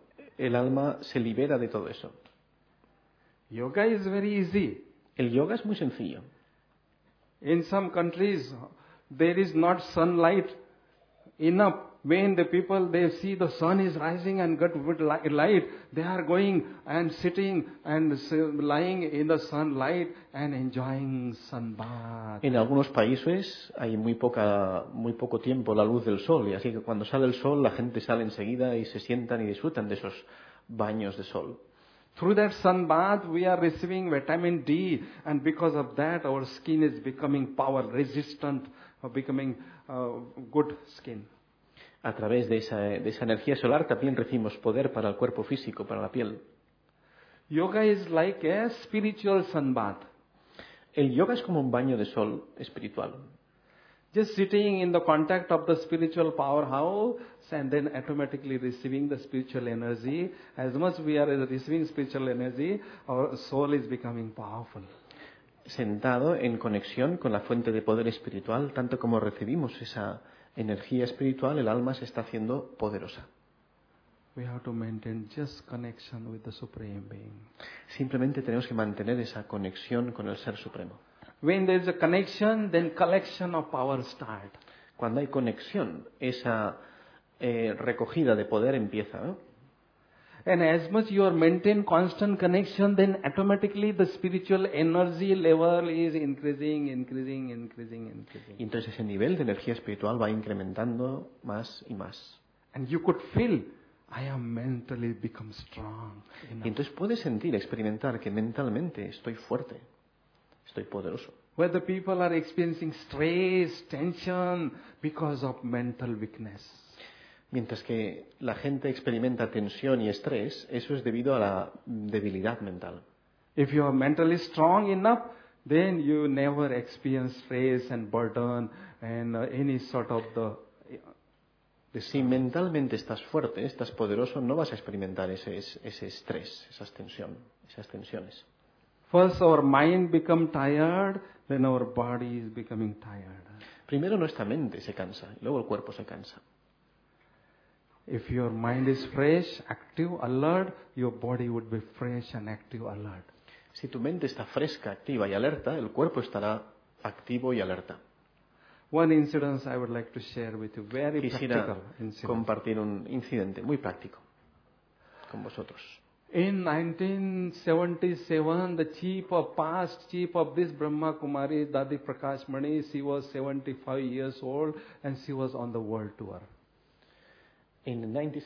alma se libera de todo eso. Yoga is very easy. El yoga es muy sencillo. In some countries, there is not sunlight enough. When the people, they see the sun is rising and get good light, they are going and sitting and lying in the sunlight and enjoying sun bath. En algunos países hay muy poco tiempo la luz del sol, y así que cuando sale el sol la gente sale enseguida y se sientan y disfrutan de esos baños de sol. Through that sun bath, we are receiving vitamin D, and because of that, our skin is becoming power resistant, becoming good skin. A través de esa energía solar también recibimos poder para el cuerpo físico, para la piel. Yoga is like a spiritual sun bath. El yoga es como un baño de sol espiritual. Just sitting in the contact of the spiritual powerhouse and then automatically receiving the spiritual energy. As much we are receiving spiritual energy, our soul is becoming powerful. Sentado en conexión con la fuente de poder espiritual, tanto como recibimos esa energía espiritual, el alma se está haciendo poderosa. We have to maintain just connection with the Supreme Being. Simplemente tenemos que mantener esa conexión con el Ser Supremo. When there is a connection, then collection of power start. Cuando hay conexión, esa recogida de poder empieza, ¿no? And as much you are maintain constant connection, then automatically the spiritual energy level is increasing. Y entonces ese nivel de energía espiritual va incrementando más y más. And you could feel, I am mentally become strong. Y entonces puedes sentir, experimentar que mentalmente estoy fuerte, estoy poderoso. Where the people are experiencing stress, tension because of mental weakness. Mientras que la gente experimenta tensión y estrés, eso es debido a la debilidad mental. If you are mentally strong enough, then you never experience stress and burden and any sort of Si mentalmente estás fuerte, estás poderoso, no vas a experimentar ese estrés, esas tensiones. First our mind become tired, then our body is becoming tired. Primero nuestra mente se cansa, y luego el cuerpo se cansa. If your mind is fresh, active, alert, your body would be fresh and active, alert. Si tu mente está fresca, activa y alerta, el cuerpo estará activo y alerta. One incident I would like to share with you, very Quisiera practical incident. compartir un incidente muy práctico con vosotros. In 1977, the past chief of this Brahma Kumari, Dadi Prakash Mani, she was 75 years old and she was on the world tour. En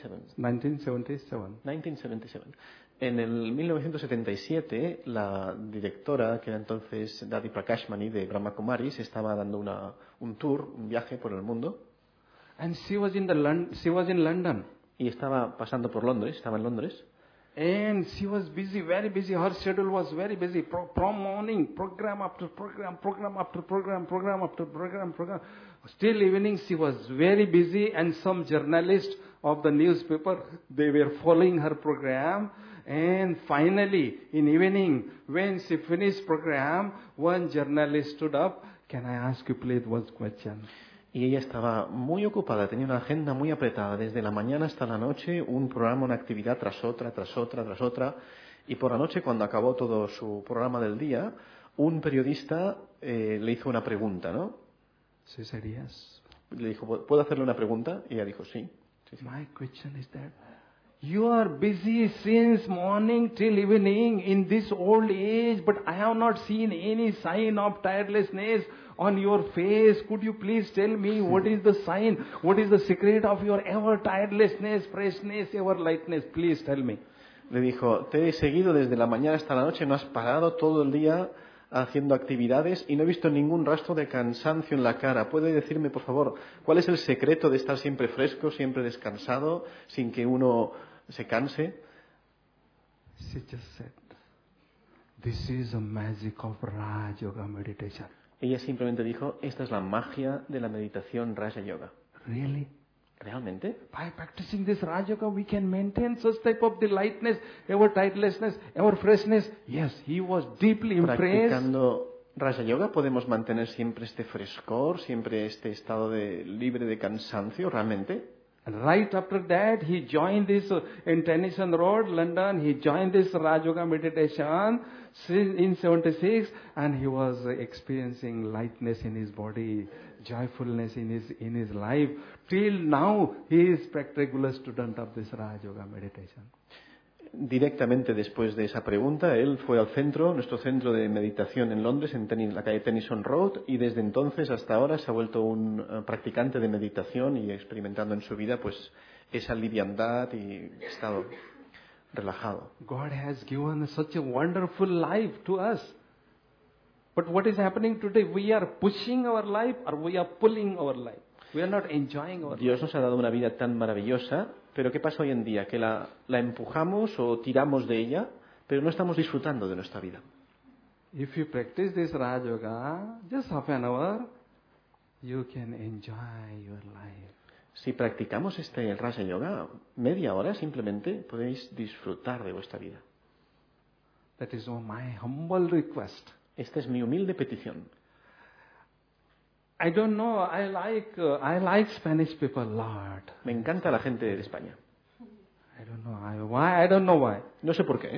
1977. En el 1977, la directora, que era entonces Dadi Prakashmani de Brahma Kumaris, estaba dando un tour, un viaje por el mundo. And she was in London. Y estaba pasando por Londres, estaba en Londres. And she was busy, very busy. Her schedule was very busy. From morning, program after program, program after program, program after program. Still evening, she was very busy, and some journalists of the newspaper, they were following her program. And finally, in evening, when she finished program, one journalist stood up. Can I ask you please one question? Y ella estaba muy ocupada, tenía una agenda muy apretada, desde la mañana hasta la noche, un programa, una actividad tras otra, tras otra, tras otra. Y por la noche, cuando acabó todo su programa del día, un periodista le hizo una pregunta, ¿no? She said yes. Le dijo, ¿puedo hacerle una pregunta? Y ella dijo, sí. My question is that you are busy since morning till evening in this old age, but I have not seen any sign of tiredness on your face. Could you please tell me what is the sign? What is the secret of your ever tiredness, freshness, ever lightness? Please tell me. Le dijo, te he seguido desde la mañana hasta la noche, no has parado todo el día haciendo actividades y no he visto ningún rastro de cansancio en la cara. ¿Puede decirme, por favor, cuál es el secreto de estar siempre fresco, siempre descansado, sin que uno se canse? She just said, this is the magic of Raj Yoga meditation. Ella simplemente dijo, esta es la magia de la meditación Raja Yoga. Really? ¿Realmente? By practicing this Raj Yoga, we can maintain such type of the lightness, ever tiredness, ever freshness. Yes, he was deeply impressed. Practicando Raja Yoga podemos mantener siempre este frescor, siempre este estado libre de cansancio, ¿realmente? And right after that, he joined this in Tennyson Road, London. He joined this Raj Yoga meditation in 76, and he was experiencing lightness in his body, joyfulness in his life. Till now, he is a regular student of this Raj Yoga meditation. Directamente después de esa pregunta, él fue al centro, nuestro centro de meditación en Londres, en la calle Tennyson Road, y desde entonces hasta ahora se ha vuelto un practicante de meditación y experimentando en su vida pues esa liviandad y estado relajado. God has given such a wonderful life to us. But what is happening today? We are pushing our life or we are pulling our life. We are not enjoying our Dios life. nos ha dado una vida tan maravillosa, pero ¿qué pasa hoy en día? Que la empujamos o tiramos de ella, pero no estamos disfrutando de nuestra vida. If you practice this Raj Yoga, just half an hour, you can enjoy your life. Si practicamos el Raja Yoga, media hora simplemente podéis disfrutar de vuestra vida. That is my humble request. Esta es mi humilde petición. I don't know. I like Spanish people a lot. Me encanta la gente de España. I don't know why. I don't know why. No sé por qué.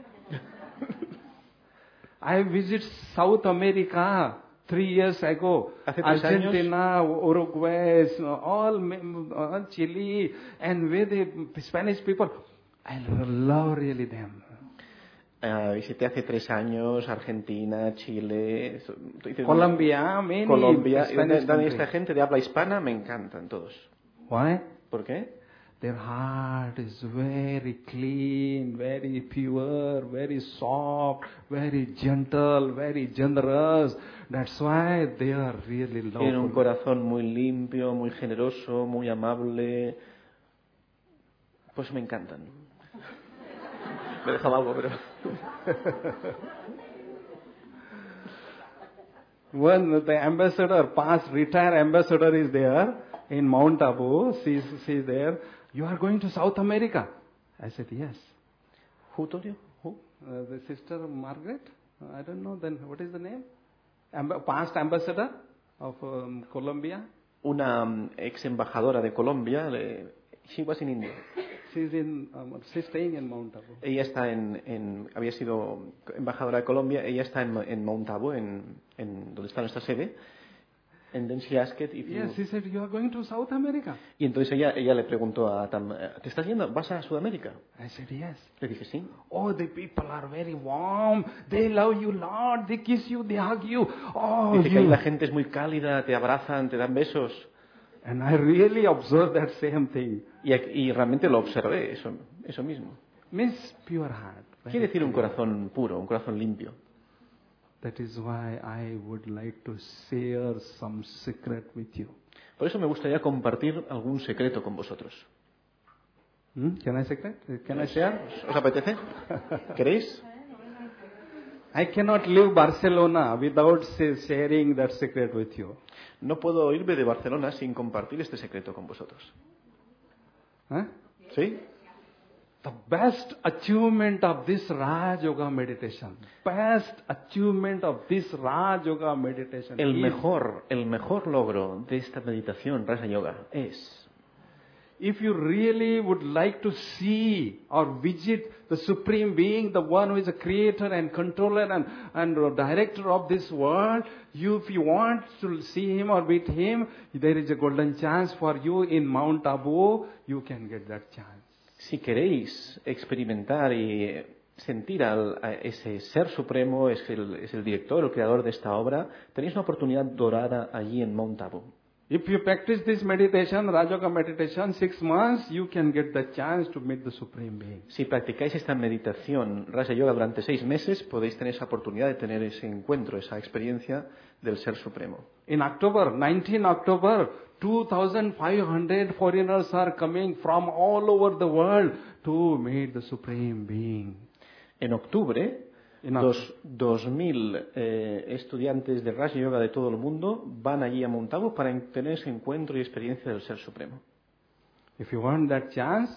I visit South America 3 years ago. Hace 3 Argentina, Uruguay, all Chile, and with the Spanish people, I love really them. Visité hace 3 años Argentina, Chile, Colombia, esta gente de habla hispana me encantan todos. Why? ¿Por qué? Their heart is very clean, very pure, very soft, very gentle, very generous. That's why they are really lovely. Tienen un corazón muy limpio, muy generoso, muy amable. Pues me encantan. Me dejaba algo, pero... When the ambassador, past retired ambassador is there in Mount Abu, she's there. You are going to South America? I said, yes. Who told you? Who? The sister Margaret? I don't know then. What is the name? Past ambassador of Colombia. Una ex embajadora de Colombia, she was in India. She's staying in Mount Abu. Ella está había sido embajadora de Colombia, ella está en Mount Abu, en donde está nuestra sede. And then she asked if you... Yes, she said, you are going to South America. Y entonces ella le preguntó a Tam, ¿te estás yendo? ¿Vas a Sudamérica? I said, yes. Le dije, sí. Oh, the people are very warm. They love you, Lord. They kiss you, they hug you. Oh, Dice que ahí la gente es muy cálida, te abrazan, te dan besos. And I really observed that same thing. Y realmente lo observé, eso mismo. Means pure heart. Quiere decir un corazón puro, un corazón limpio. That is why I would like to share some secret with you. Por eso me gustaría compartir algún secreto con vosotros. Can I secret? Can I share? ¿Os apetece? ¿Queréis? I cannot leave Barcelona without sharing that secret with you. No puedo irme de Barcelona sin compartir este secreto con vosotros. ¿Sí? The best achievement of this Raj Yoga meditation. Best achievement of this Raj Yoga meditation. El mejor logro de esta meditación Raja Yoga es, if you really would like to see or visit the Supreme Being, the one who is a creator and controller and director of this world, if you want to see him or meet him, there is a golden chance for you in Mount Abu. You can get that chance. si queréis experimentar y sentir a ese ser supremo, es el director, el creador de esta obra, tenéis una oportunidad dorada allí en Mount Abu. If you practice this meditation, Raja Yoga meditation, 6 months, you can get the chance to meet the Supreme Being. Si practicáis esta meditación Raja Yoga durante 6 meses, podéis tener esa oportunidad de tener ese encuentro, esa experiencia del Ser Supremo. In October, 19 October, 2,500 foreigners are coming from all over the world to meet the Supreme Being. En octubre, 2.000 estudiantes de Raja Yoga de todo el mundo van allí a Mount Abu para tener ese encuentro y experiencia del Ser Supremo. If you want that chance,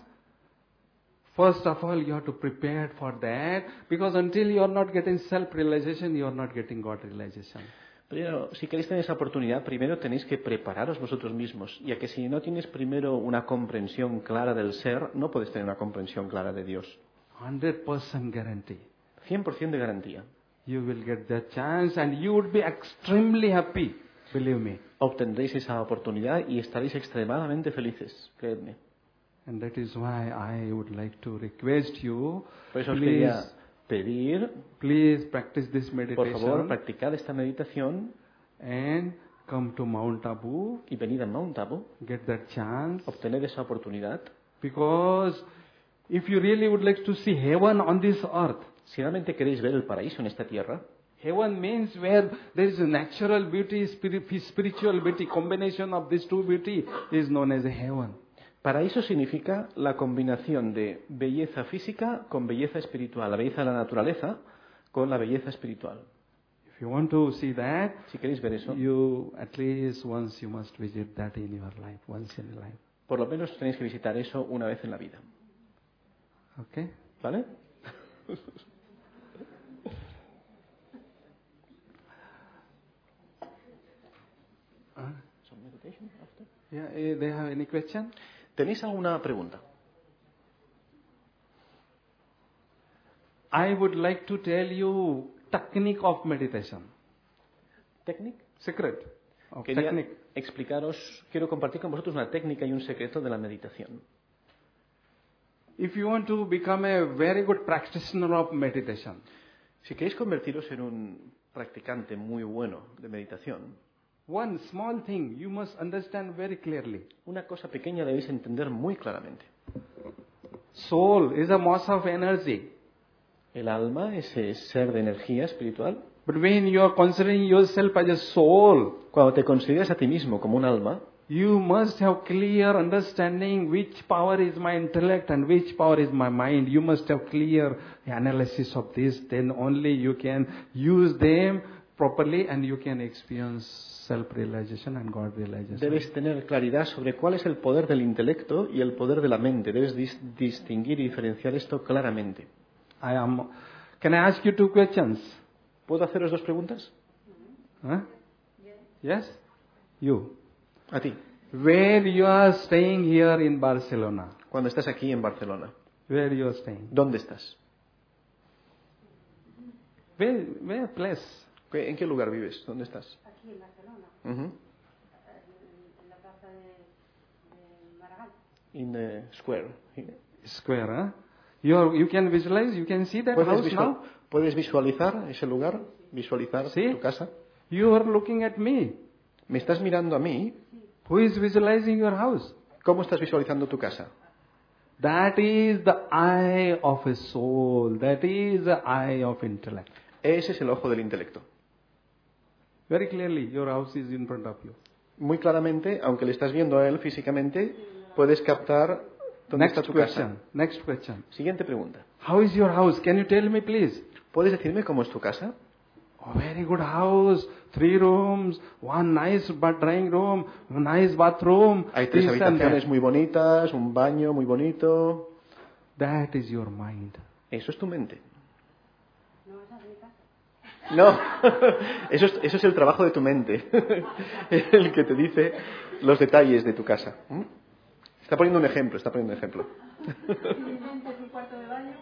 first of all, you have to prepare for that, because until you are not getting self-realization, you are not getting God-realization. Pero si queréis tener esa oportunidad, primero tenéis que prepararos vosotros mismos, ya que si no tienes primero una comprensión clara del ser, no puedes tener una comprensión clara de Dios. 100% guarantee. 100% de garantía. You will get that chance and you would be extremely happy, believe me. Obtendréis esa oportunidad y estaréis extremadamente felices, creedme. And that is why I would like to request you, Por eso os quería pedir, please practice this por meditation favor, practicad esta meditación and come to Mount Abu, y venid a Mount Abu, get that chance, obtened esa oportunidad, because if you really would like to see heaven on this earth, si realmente queréis ver el paraíso en esta tierra, heaven means where there is a natural beauty, spiritual beauty, combination of these two beauty is known as a heaven. paraíso significa la combinación de belleza física con belleza espiritual, la belleza de la naturaleza con la belleza espiritual. If you want to see that, Si queréis ver eso, you at least once you must visit that in your life, once in a life. por lo menos tenéis que visitar eso una vez en la vida. Okay? ¿Vale? Yeah, they have any question? ¿Tenéis alguna pregunta? I would like to tell you technique of meditation. ¿Técnica? Secret of Quería technique. quiero compartir con vosotros una técnica y un secreto de la meditación. If you want to become a very good practitioner of meditation, Si queréis convertiros en un practicante muy bueno de meditación, one small thing you must understand very clearly. una cosa pequeña debéis entender muy claramente. Soul is a mass of energy. El alma, ese ser de energía espiritual, But when you are considering yourself as a soul, cuando te consideras a ti mismo como un alma, you must have clear understanding which power is my intellect and which power is my mind. You must have clear analysis of this. Then only you can use them properly and you can experience self-realization and God-realization. debes tener claridad sobre cuál es el poder del intelecto y el poder de la mente. Debes distinguir y diferenciar esto claramente. Can I ask you 2 questions? ¿Puedo haceros 2 preguntas? Huh? Yes? You. A ti. Where you are staying here in Barcelona? Cuando estás aquí en Barcelona, Where you are staying? ¿dónde estás? Where place? ¿En qué lugar vives? ¿Dónde estás? Aquí en Barcelona, Ujú. en la plaza de Maragall. In the square. Square, huh? You can visualize, you can see that house now? ¿Puedes visualizar ese lugar? ¿Visualizar Sí. tu casa? You are looking at me. ¿Me estás mirando a mí? Who is visualizing your house? ¿Cómo estás visualizando tu casa? That is the eye of a soul. That is the eye of intellect. Ese es el ojo del intelecto. Very clearly, your house is in front of you. Muy claramente, aunque le estás viendo a él físicamente, puedes captar dónde está tu casa. Next question. Siguiente pregunta. How is your house? Can you tell me, please? ¿Puedes decirme cómo es tu casa? Oh, very good house. 3 rooms, one nice drawing room, nice bathroom. Hay 3 this and habitaciones that. muy bonitas, un baño muy bonito. That is your mind. Eso es tu mente. No, esa es mi casa. No, eso es el trabajo de tu mente, el que te dice los detalles de tu casa. ¿Mm? Está poniendo un ejemplo. Mi mente es un cuarto de baño.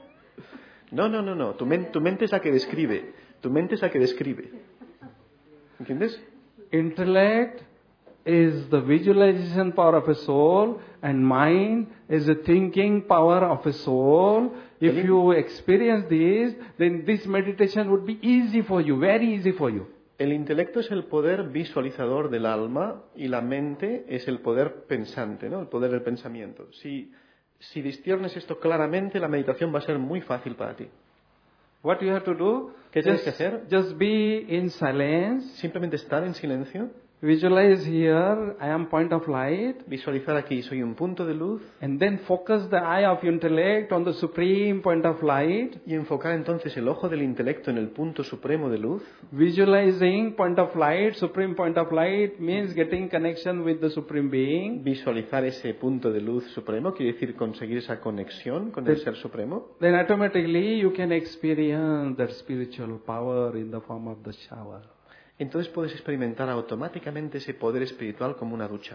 No. Tu mente es la que describe. Tu mente es la que describe. ¿Entiendes? Intellect is the visualization power of a soul, and mind is the thinking power of a soul. If you experience this, then this meditation would be easy for you, very easy for you. El intelecto es el poder visualizador del alma y la mente es el poder pensante, ¿no? El poder del pensamiento. Si disciernes esto claramente, la meditación va a ser muy fácil para ti. What you have to do? ¿Qué tienes que hacer? Just be in silence. Simplemente estar en silencio, Visualize here, I am point of light. visualizar aquí, soy un punto de luz, And then focus the eye of intellect on the supreme point of light. y enfocar entonces el ojo del intelecto en el punto supremo de luz. Visualizing point of light, supreme point of light means getting connection with the supreme being. Visualizar ese punto de luz supremo quiere decir conseguir esa conexión con el Ser Supremo. Then automatically you can experience that spiritual power in the form of the shower. Entonces puedes experimentar automáticamente ese poder espiritual como una ducha.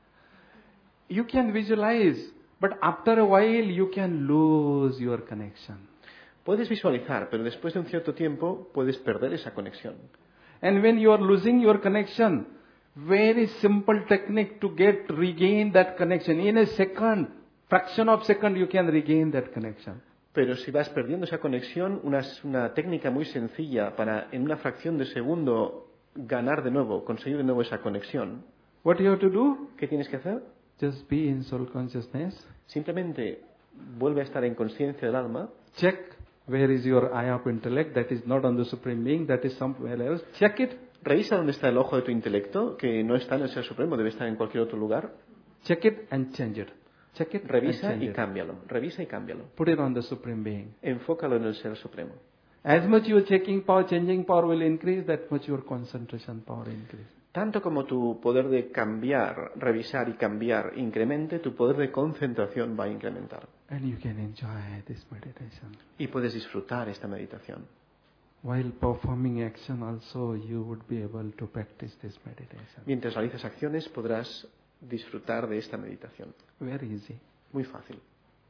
You can visualize, but after a while you can lose your connection. Puedes visualizar, pero después de un cierto tiempo puedes perder esa conexión. And when you are losing your connection, very simple technique to regain that connection. In a second, fraction of second you can regain that connection. Pero si vas perdiendo esa conexión, una técnica muy sencilla para en una fracción de segundo ganar de nuevo, conseguir de nuevo esa conexión. What you have to do? ¿Qué tienes que hacer? Just be in soul consciousness. Simplemente vuelve a estar en conciencia del alma. Check where is your eye of intellect. That is not on the Supreme Being. That is somewhere else. Check it. Revisa dónde está el ojo de tu intelecto, que no está en el Ser Supremo, debe estar en cualquier otro lugar. Check it and change it. Check it Revisa and change y it. cámbialo. Revisa y cámbialo. Put it on the Supreme Being. Enfócalo en el Ser Supremo. As much your checking power, changing power will increase, that much your concentration power increase. Tanto como tu poder de cambiar, revisar y cambiar incremente, tu poder de concentración va a incrementar. And you can enjoy this meditation. Y puedes disfrutar esta meditación. While performing action also, you would be able to practice this meditation. Mientras realizas acciones podrás disfrutar de esta meditación. Very easy. Muy fácil.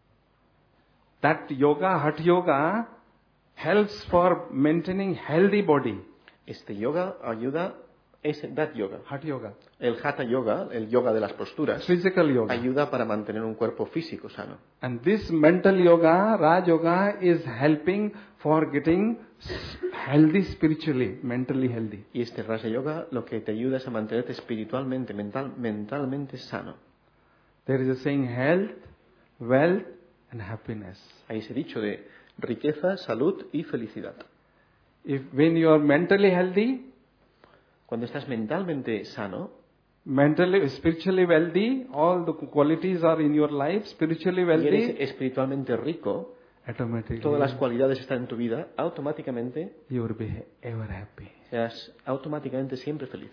That yoga, Hatha Yoga, helps for maintaining healthy body. Este yoga ayuda, that yoga. Hatha Yoga. El Hatha Yoga, el yoga de las posturas, Physical yoga. ayuda para mantener un cuerpo físico sano. And this mental yoga, Raj Yoga, is helping for getting healthy spiritually, mentally healthy. Y este Raja Yoga lo que te ayuda es a mantenerte espiritualmente, mentalmente sano. There is a saying health, wealth and happiness. Hay ese dicho de riqueza, salud y felicidad. When you are mentally healthy, Cuando estás mentalmente sano, spiritually wealthy, all the qualities are in your life, spiritually y eres wealthy, espiritualmente rico, automatically todas las cualidades están en tu vida, automáticamente you will be ever happy. serás automáticamente siempre feliz.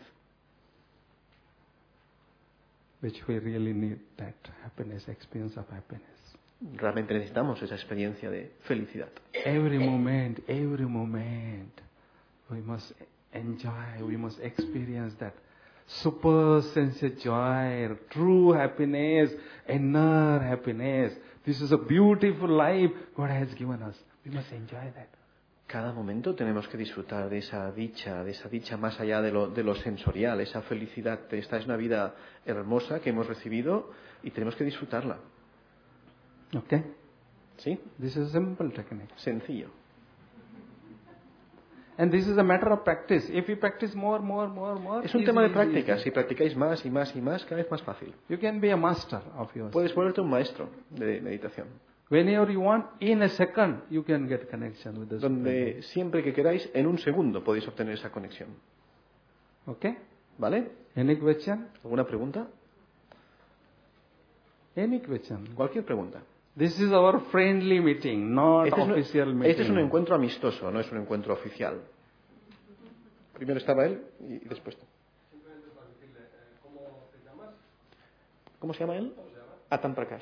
Which we really need, that happiness, experience of happiness. Realmente necesitamos esa experiencia de felicidad. Every moment, We must enjoy, we must experience that super sense of joy, true happiness, inner happiness. This is a beautiful life God has given us. We must enjoy that. Cada momento tenemos que disfrutar de esa dicha más allá de lo sensorial, esa felicidad. Esta es una vida hermosa que hemos recibido y tenemos que disfrutarla. Okay? ¿Sí? This is a simple technique. Sencillo. And this is a matter of practice. If you practice more, Es un tema de práctica. Si practicáis más y más y más, cada vez más fácil. you can be a master of yours. Puedes volverte un maestro de meditación. Whenever you want, in a second, you can get connection with the Donde siempre que queráis, en un segundo podéis obtener esa conexión. Okay? ¿Vale? Any question? ¿Alguna pregunta? Any question? Cualquier pregunta. This is our friendly meeting, not Este official meeting. es un encuentro amistoso, no es un encuentro oficial. Primero estaba él y después tú. ¿Cómo se llama él? Atam Prakash.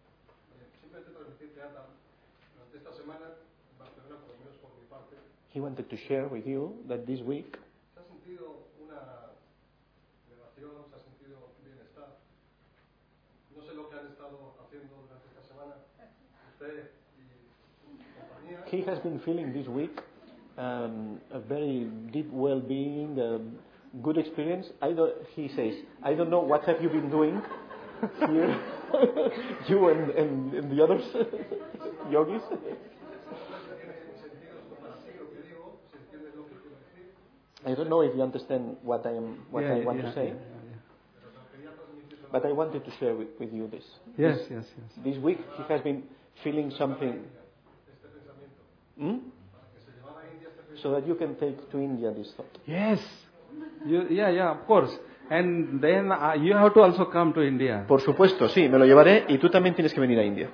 He wanted to share with you that this week ¿Se ha sentido una elevación? ¿Se ha sentido bienestar? No sé lo que han estado haciendo durante esta semana, usted y compañía. he has been feeling this week a very deep well-being, good experience. He says, I don't know what have you been doing here, you and the others yogis. I don't know if you understand what I want to say, but I wanted to share with you this. Yes. This week he has been feeling something, so that you can take to India this thought. Yes. Of course. And then you have to also come to India. Por supuesto, sí, me lo llevaré y tú también tienes que venir a India.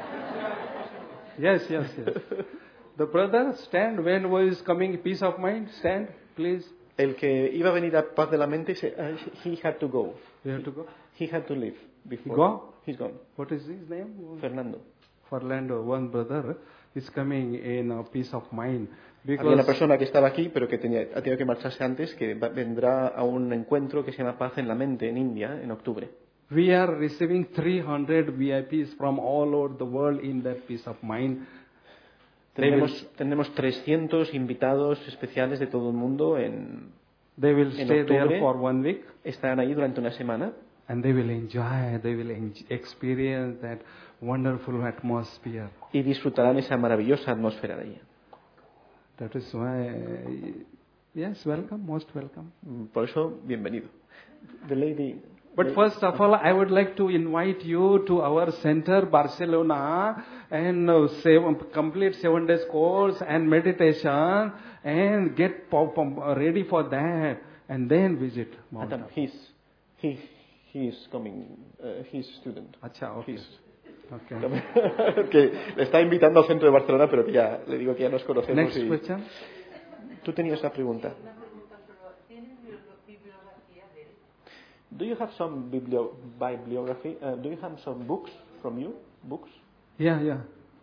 Yes. The brother, stand when was coming peace of mind. Stand, please. El que iba a venir a paz de la mente, he had to go. You have to go. He had to leave before. He go? He's gone. What is his name? Fernando. Fernando, one brother, is coming in a peace of mind. Había una Because persona que estaba aquí, pero que ha tenido que marcharse antes, que vendrá a un encuentro que se llama Paz en la Mente en India en octubre. we are receiving 300 VIPs from all over the world in that peace of mind. Tenemos 300 invitados especiales de todo el mundo They will en stay there octubre. for 1 week. Estarán ahí durante una semana And they will enjoy, experience that wonderful atmosphere. y disfrutarán esa maravillosa atmósfera de allí. That is why, yes, welcome, most welcome. Por eso, bienvenido. The lady. But first of all, I would like to invite you to our center, Barcelona, and complete 7 days course and meditation, and get ready for that, and then visit Mount Adam, Abu. he is coming. He's student. Acha, okay. He's- Okay. que le está invitando al centro de Barcelona, pero que ya le digo que ya nos conocemos. Next Y... question. Tú tenías la pregunta. Una pregunta solo. ¿Tienes bibliografía de él? Do you have some bibliography? Do you have some books from you? Books? Yeah.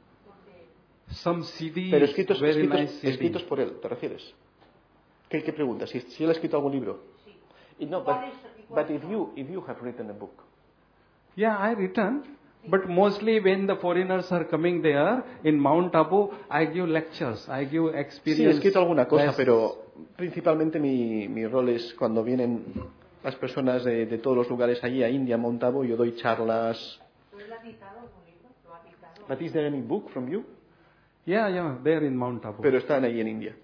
Some CDs, Pero escritos, very nice CD. escritos por él, ¿te refieres? ¿Qué pregunta? Si él ha escrito algún libro. Sí. No, but if you have written a book. Yeah, I written. But mostly when the foreigners are coming there in Mount Abu, I give lectures, I give Sí, he experience. escrito alguna cosa, lessons. pero principalmente mi rol es cuando vienen las personas de todos los lugares allí a India, a Mount Abu, yo doy charlas. ¿Tú él ha editado algún libro? ¿Lo ha editado? But is there any book from you? Yeah, there in Mount Abu. Pero están ahí en India.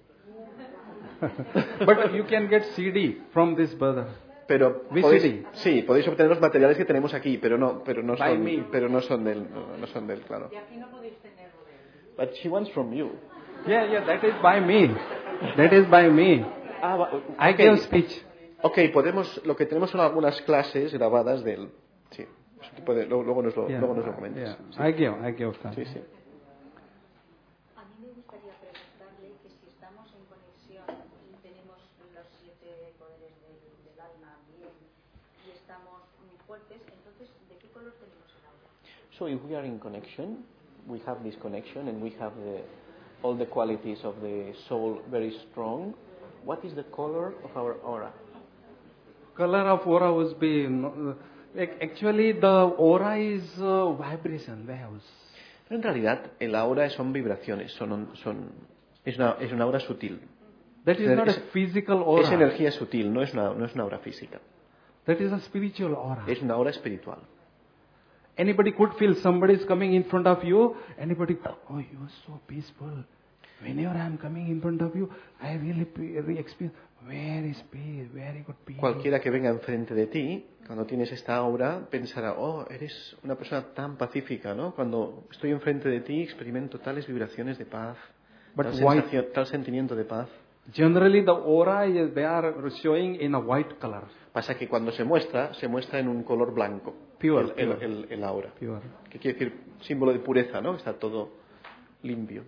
But you can get CD from this brother. Pero VCD. sí, podéis obtener los materiales que tenemos aquí, pero no By me. son del claro. Y aquí no podéis tenerlo de él. But she wants from you. Yeah, that is by me. That is by me. I give speech. Okay, lo que tenemos son algunas clases grabadas de él. Sí. Luego nos lo comentas. Yeah. Sí. I give. Sí. A mí me gustaría preguntarle que si estamos en conexión y tenemos los 7 poderes del alma bien y estamos muy fuertes, entonces, ¿de qué color tenemos el aura? So if we are in connection, we have this connection and we have all the qualities of the soul very strong, What is the color of our aura? Color of aura would be actually the aura is vibration waves. Pero en realidad el aura son vibraciones, es una aura sutil. That is not a physical aura. Es energía sutil, no es una aura física. That is a spiritual aura. Es una aura espiritual. Anybody could feel somebody is coming in front of you. Anybody, oh, you are so peaceful. Whenever I am coming in front of you, I really experience very peace, very good peace. Cualquiera que venga enfrente de ti, cuando tienes esta aura, pensará, oh, eres una persona tan pacífica, ¿no? Cuando estoy enfrente de ti, experimento tales vibraciones de paz, tal sentimiento de paz. Generally, the aura they are showing in a white color. Pasa que cuando se muestra en un color blanco. Pure, el aura. Pure. Que quiere decir símbolo de pureza, ¿no? Está todo limpio.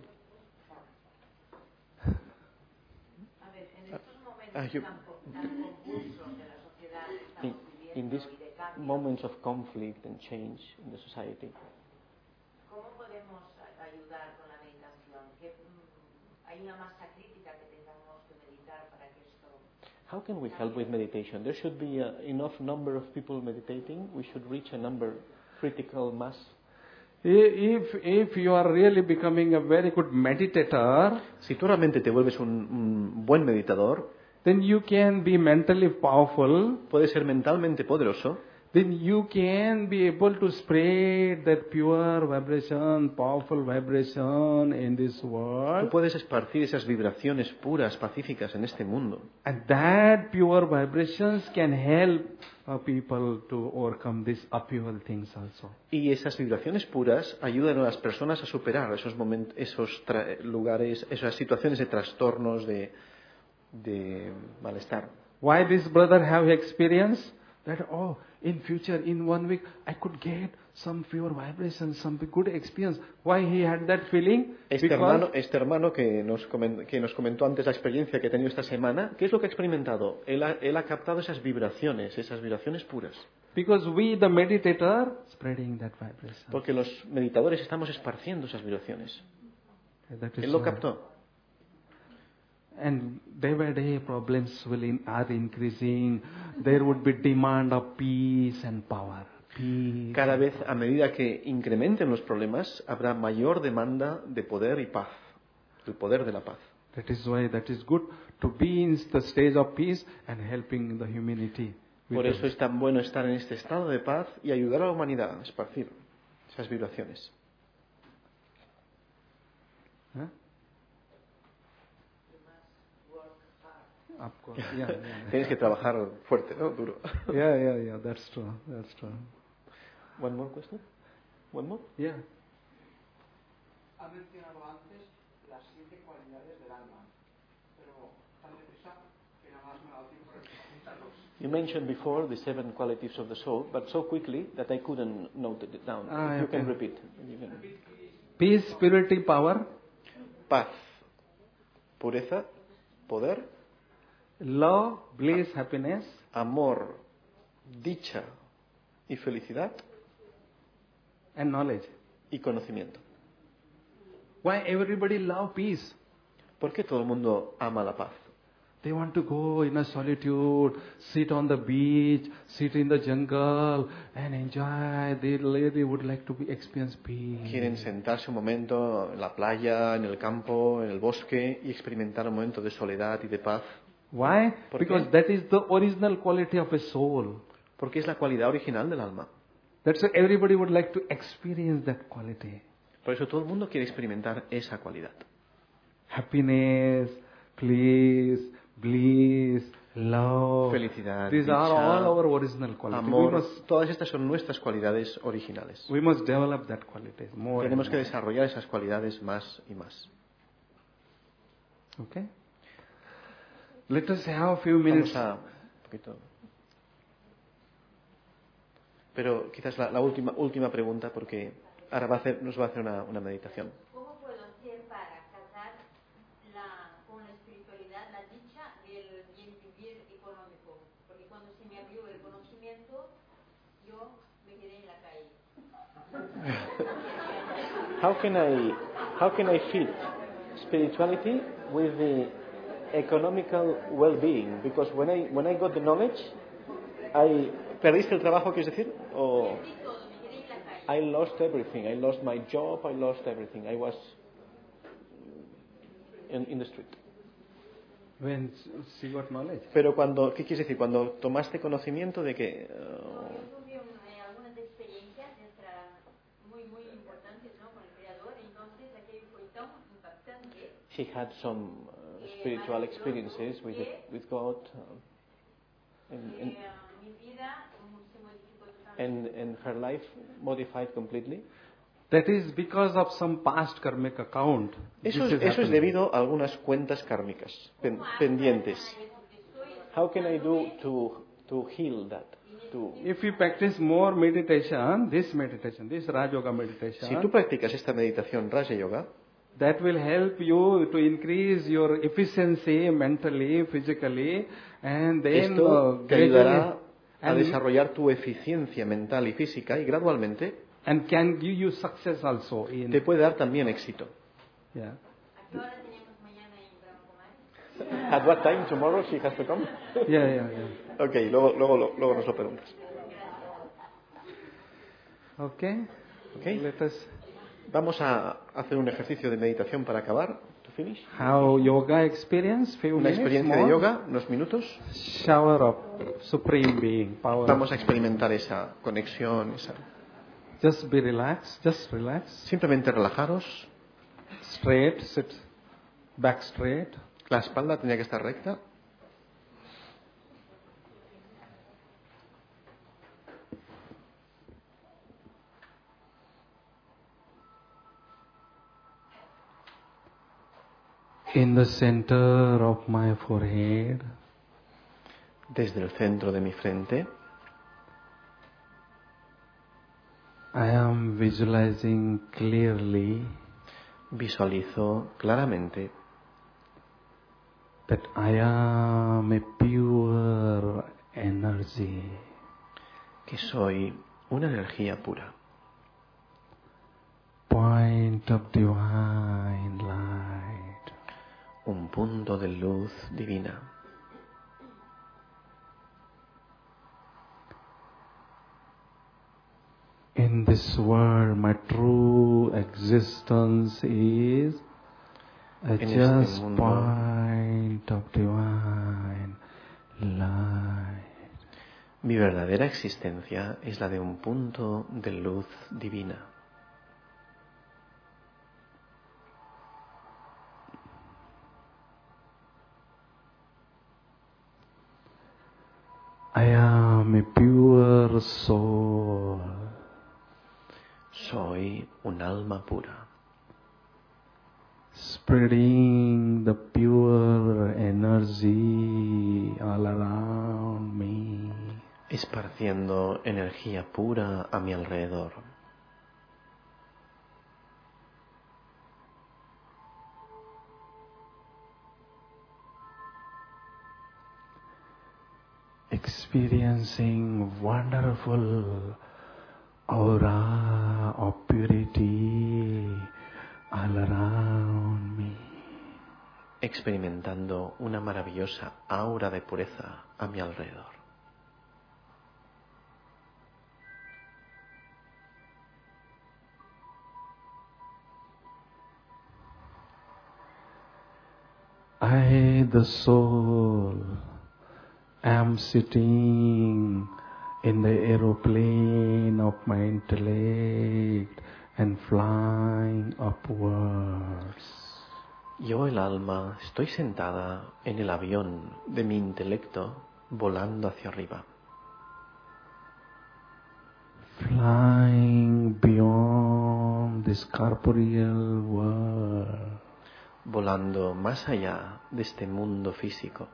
A ver, en estos momentos tan convulsos de la sociedad que estamos viviendo In these y de cambio, moments of conflict and change in the society, ¿cómo podemos ayudar con la meditación? ¿Hay una masa crítica que tengamos que meditar para que esto... how can we help with meditation? There should be enough number of people meditating. We should reach a critical mass. If you are really becoming a very good meditator, Si tú realmente te vuelves un buen meditador, then you can be mentally powerful. puedes ser mentalmente poderoso, Then you can be able to spread that pure vibration, powerful vibration in this tú world. puedes esparcir esas vibraciones puras, pacíficas en este mundo. And that pure vibrations can help people to overcome these upheaval things also. Y esas vibraciones puras ayudan a las personas a superar esos momentos, lugares, esas situaciones de trastornos, de malestar. Why this brother have experience that, oh, in future, in 1 week, I could get some pure vibration, some good experience. Why he had that feeling? Este hermano que nos comentó antes la experiencia que ha tenido esta semana, ¿qué es lo que ha experimentado? Él ha captado esas vibraciones puras. Because we, the meditator, spreading that vibration. Porque los meditadores estamos esparciendo esas vibraciones. That is Él lo why. captó. And day by day problems are increasing. There would be demand of peace and power. Peace. Cada vez, a medida que incrementen los problemas, habrá mayor demanda de poder y paz. El poder de la paz. That is why that is good to be in the stage of peace and helping the humanity. Por eso es tan bueno estar en este estado de paz y ayudar a la humanidad a esparcir esas vibraciones. Huh? Of course, yeah. Tienes que trabajar fuerte, ¿no? Duro. Yeah, that's true. One more question? One more? Yeah. Ha mencionado antes las 7 cualidades del alma, pero tan deprisa que nada más me ha dado tiempo para apuntarlos. You mentioned before the 7 qualities of the soul, but so quickly that I couldn't note it down. If you can repeat. Peace, purity, power. Paz, pureza, poder, Love, bliss, happiness. amor, dicha y felicidad And knowledge. y conocimiento. Why everybody love peace? ¿Por qué todo el mundo ama la paz? They want to go in a solitude, sit on the beach, sit in the jungle and enjoy. They really would like to experience peace. Quieren sentarse un momento en la playa, en el campo, en el bosque y experimentar un momento de soledad y de paz. Why? ¿Por Because qué? that is the original quality of a soul. Porque es la cualidad original del alma. That's why everybody would like to experience that quality. Por eso todo el mundo quiere experimentar esa cualidad. Happiness, peace, bliss, love. Felicidad, These are dicha, all our original qualities. amor, todas estas son nuestras cualidades originales. We must develop that quality more. Tenemos and que more. desarrollar esas cualidades más y más. Okay. Let us have a few minutes. Vamos a un poquito. Pero quizás la última pregunta, porque ahora nos va a hacer una meditación. ¿Cómo puedo hacer para casar con la espiritualidad la dicha del bien vivir económico? Porque cuando se me abrió el conocimiento, yo me quedé en la calle. How can I fit spirituality with the economical well-being, because when I got the knowledge, ¿perdiste el trabajo, quieres decir? O I lost everything. I lost my job. I lost everything. I was in the street. When she got knowledge. Pero ¿qué quieres decir? Cuando tomaste conocimiento de que algunas experiencias muy importantes, ¿no? Con el creador, entonces aquello fue tan impactante. She had some spiritual experiences with God, and her life modified completely. That is because of some past karmic account. Eso es debido a algunas cuentas kármicas pendientes. How can I do to heal that? If you practice more meditation, this Raja Yoga meditation, si tú practicas esta meditación Raja Yoga, that will help you to increase your efficiency mentally, physically, and then esto te ayudará a desarrollar tu eficiencia mental y física, y gradualmente and can give you success also in. Te puede dar también éxito. Yeah. ¿A qué hora tenemos mañana en Brahma Kumaris? At what time tomorrow she has to come? Yeah. Okay, luego nos lo preguntas. Okay. Let us. Vamos a hacer un ejercicio de meditación para acabar. To finish. How yoga experience? Una experiencia de yoga, unos minutos. Shower of Supreme Being, power. Vamos a experimentar esa conexión, Just be relaxed. Just relax. Simplemente relajaros. Straight, sit back straight. La espalda tenía que estar recta. In the center of my forehead, desde el centro de mi frente, I am visualizing clearly, visualizo claramente, that I am a pure energy, que soy una energía pura, point of divine light, un punto de luz divina. In this world, my true existence is just point of divine light. Mi verdadera existencia es la de un punto de luz divina. I am a pure soul. Soy un alma pura. Spreading the pure energy all around me. Esparciendo energía pura a mi alrededor. Experiencing wonderful aura of purity all around me. Experimentando una maravillosa aura de pureza a mi alrededor. I, the soul, am sitting in the aeroplane of my intellect and flying upwards. Yo, el alma, estoy sentada en el avión de mi intelecto volando hacia arriba. Flying beyond this corporeal world. Volando más allá de este mundo físico.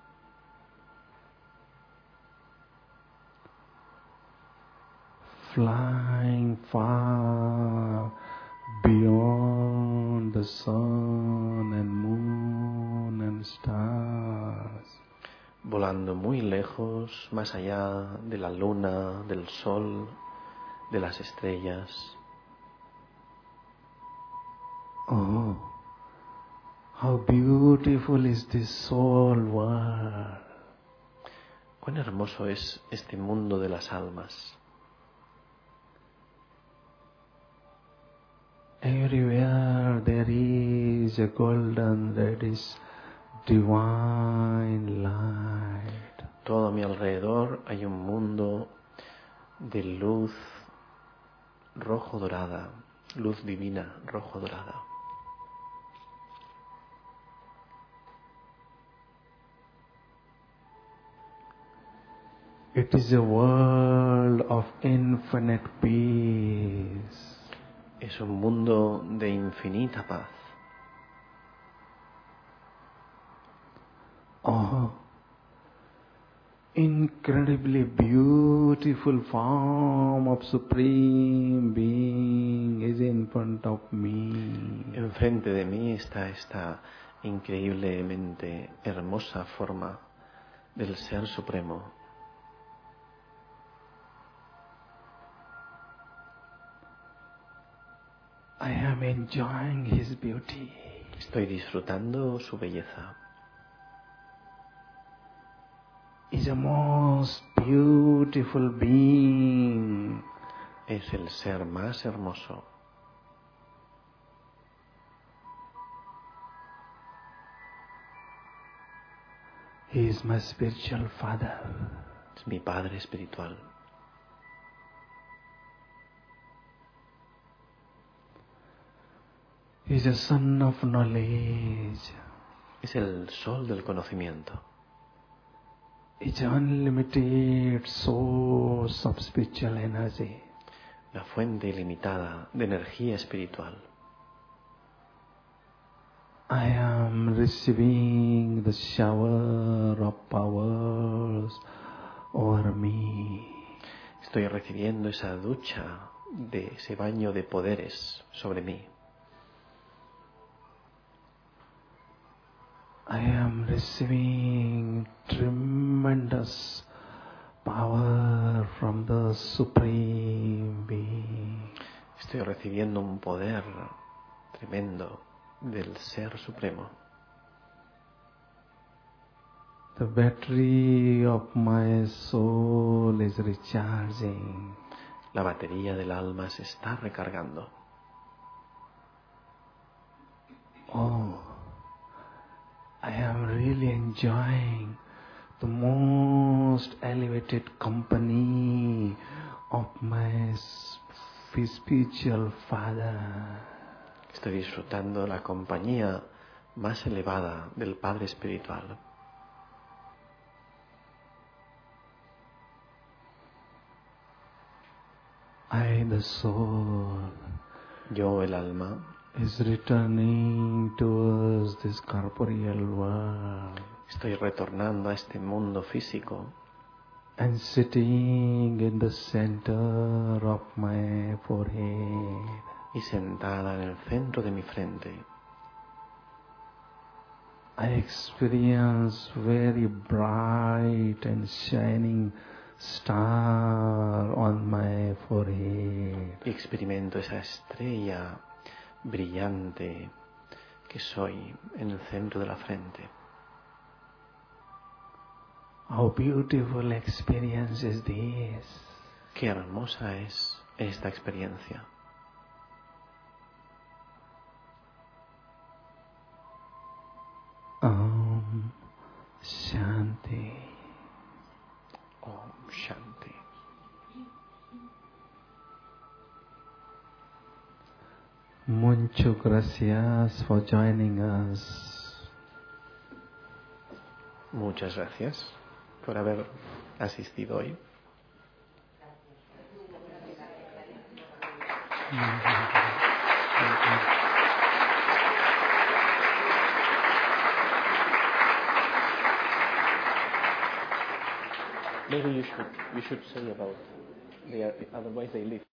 Flying far beyond the sun and moon and stars. Volando muy lejos, más allá de la luna, del sol, de las estrellas. Oh, How beautiful is this soul world. Cuán hermoso es este mundo de las almas. Everywhere there is a golden reddish divine light. Todo a mi alrededor hay un mundo de luz rojo dorada, luz divina rojo dorada. It is a world of infinite peace. Es un mundo de infinita paz. Oh, incredibly beautiful form of Supreme Being is in front of me. Enfrente de mí está esta increíblemente hermosa forma del Ser Supremo. I am enjoying His beauty. Estoy disfrutando su belleza. Is a most beautiful being. Es el ser más hermoso. He is my spiritual father. Es mi padre espiritual. He is a son of knowledge. Es el sol del conocimiento. It's an unlimited source of spiritual energy. La fuente ilimitada de energía espiritual. I am receiving the shower of powers over me. Estoy recibiendo esa ducha, de ese baño de poderes sobre mí. I am receiving tremendous power from the Supreme Being. Estoy recibiendo un poder tremendo del Ser Supremo. The battery of my soul is recharging. La batería del alma se está recargando. Oh, I am really enjoying the most elevated company of my spiritual father. Estoy disfrutando la compañía más elevada del Padre espiritual. I, the soul, Yo, el alma, is returning towards this corporeal world estoy retornando a este mundo físico and sitting in the center of my forehead. y sentada en el centro de mi frente. I experience very bright and shining star on my forehead. Y experimento esa estrella brillante que soy en el centro de la frente. How beautiful experience is this? Qué hermosa es esta experiencia. Om Shanti. Om Shanti. Muchas gracias for joining us. Muchas gracias por haber asistido hoy. Maybe you should say about otherwise they leave.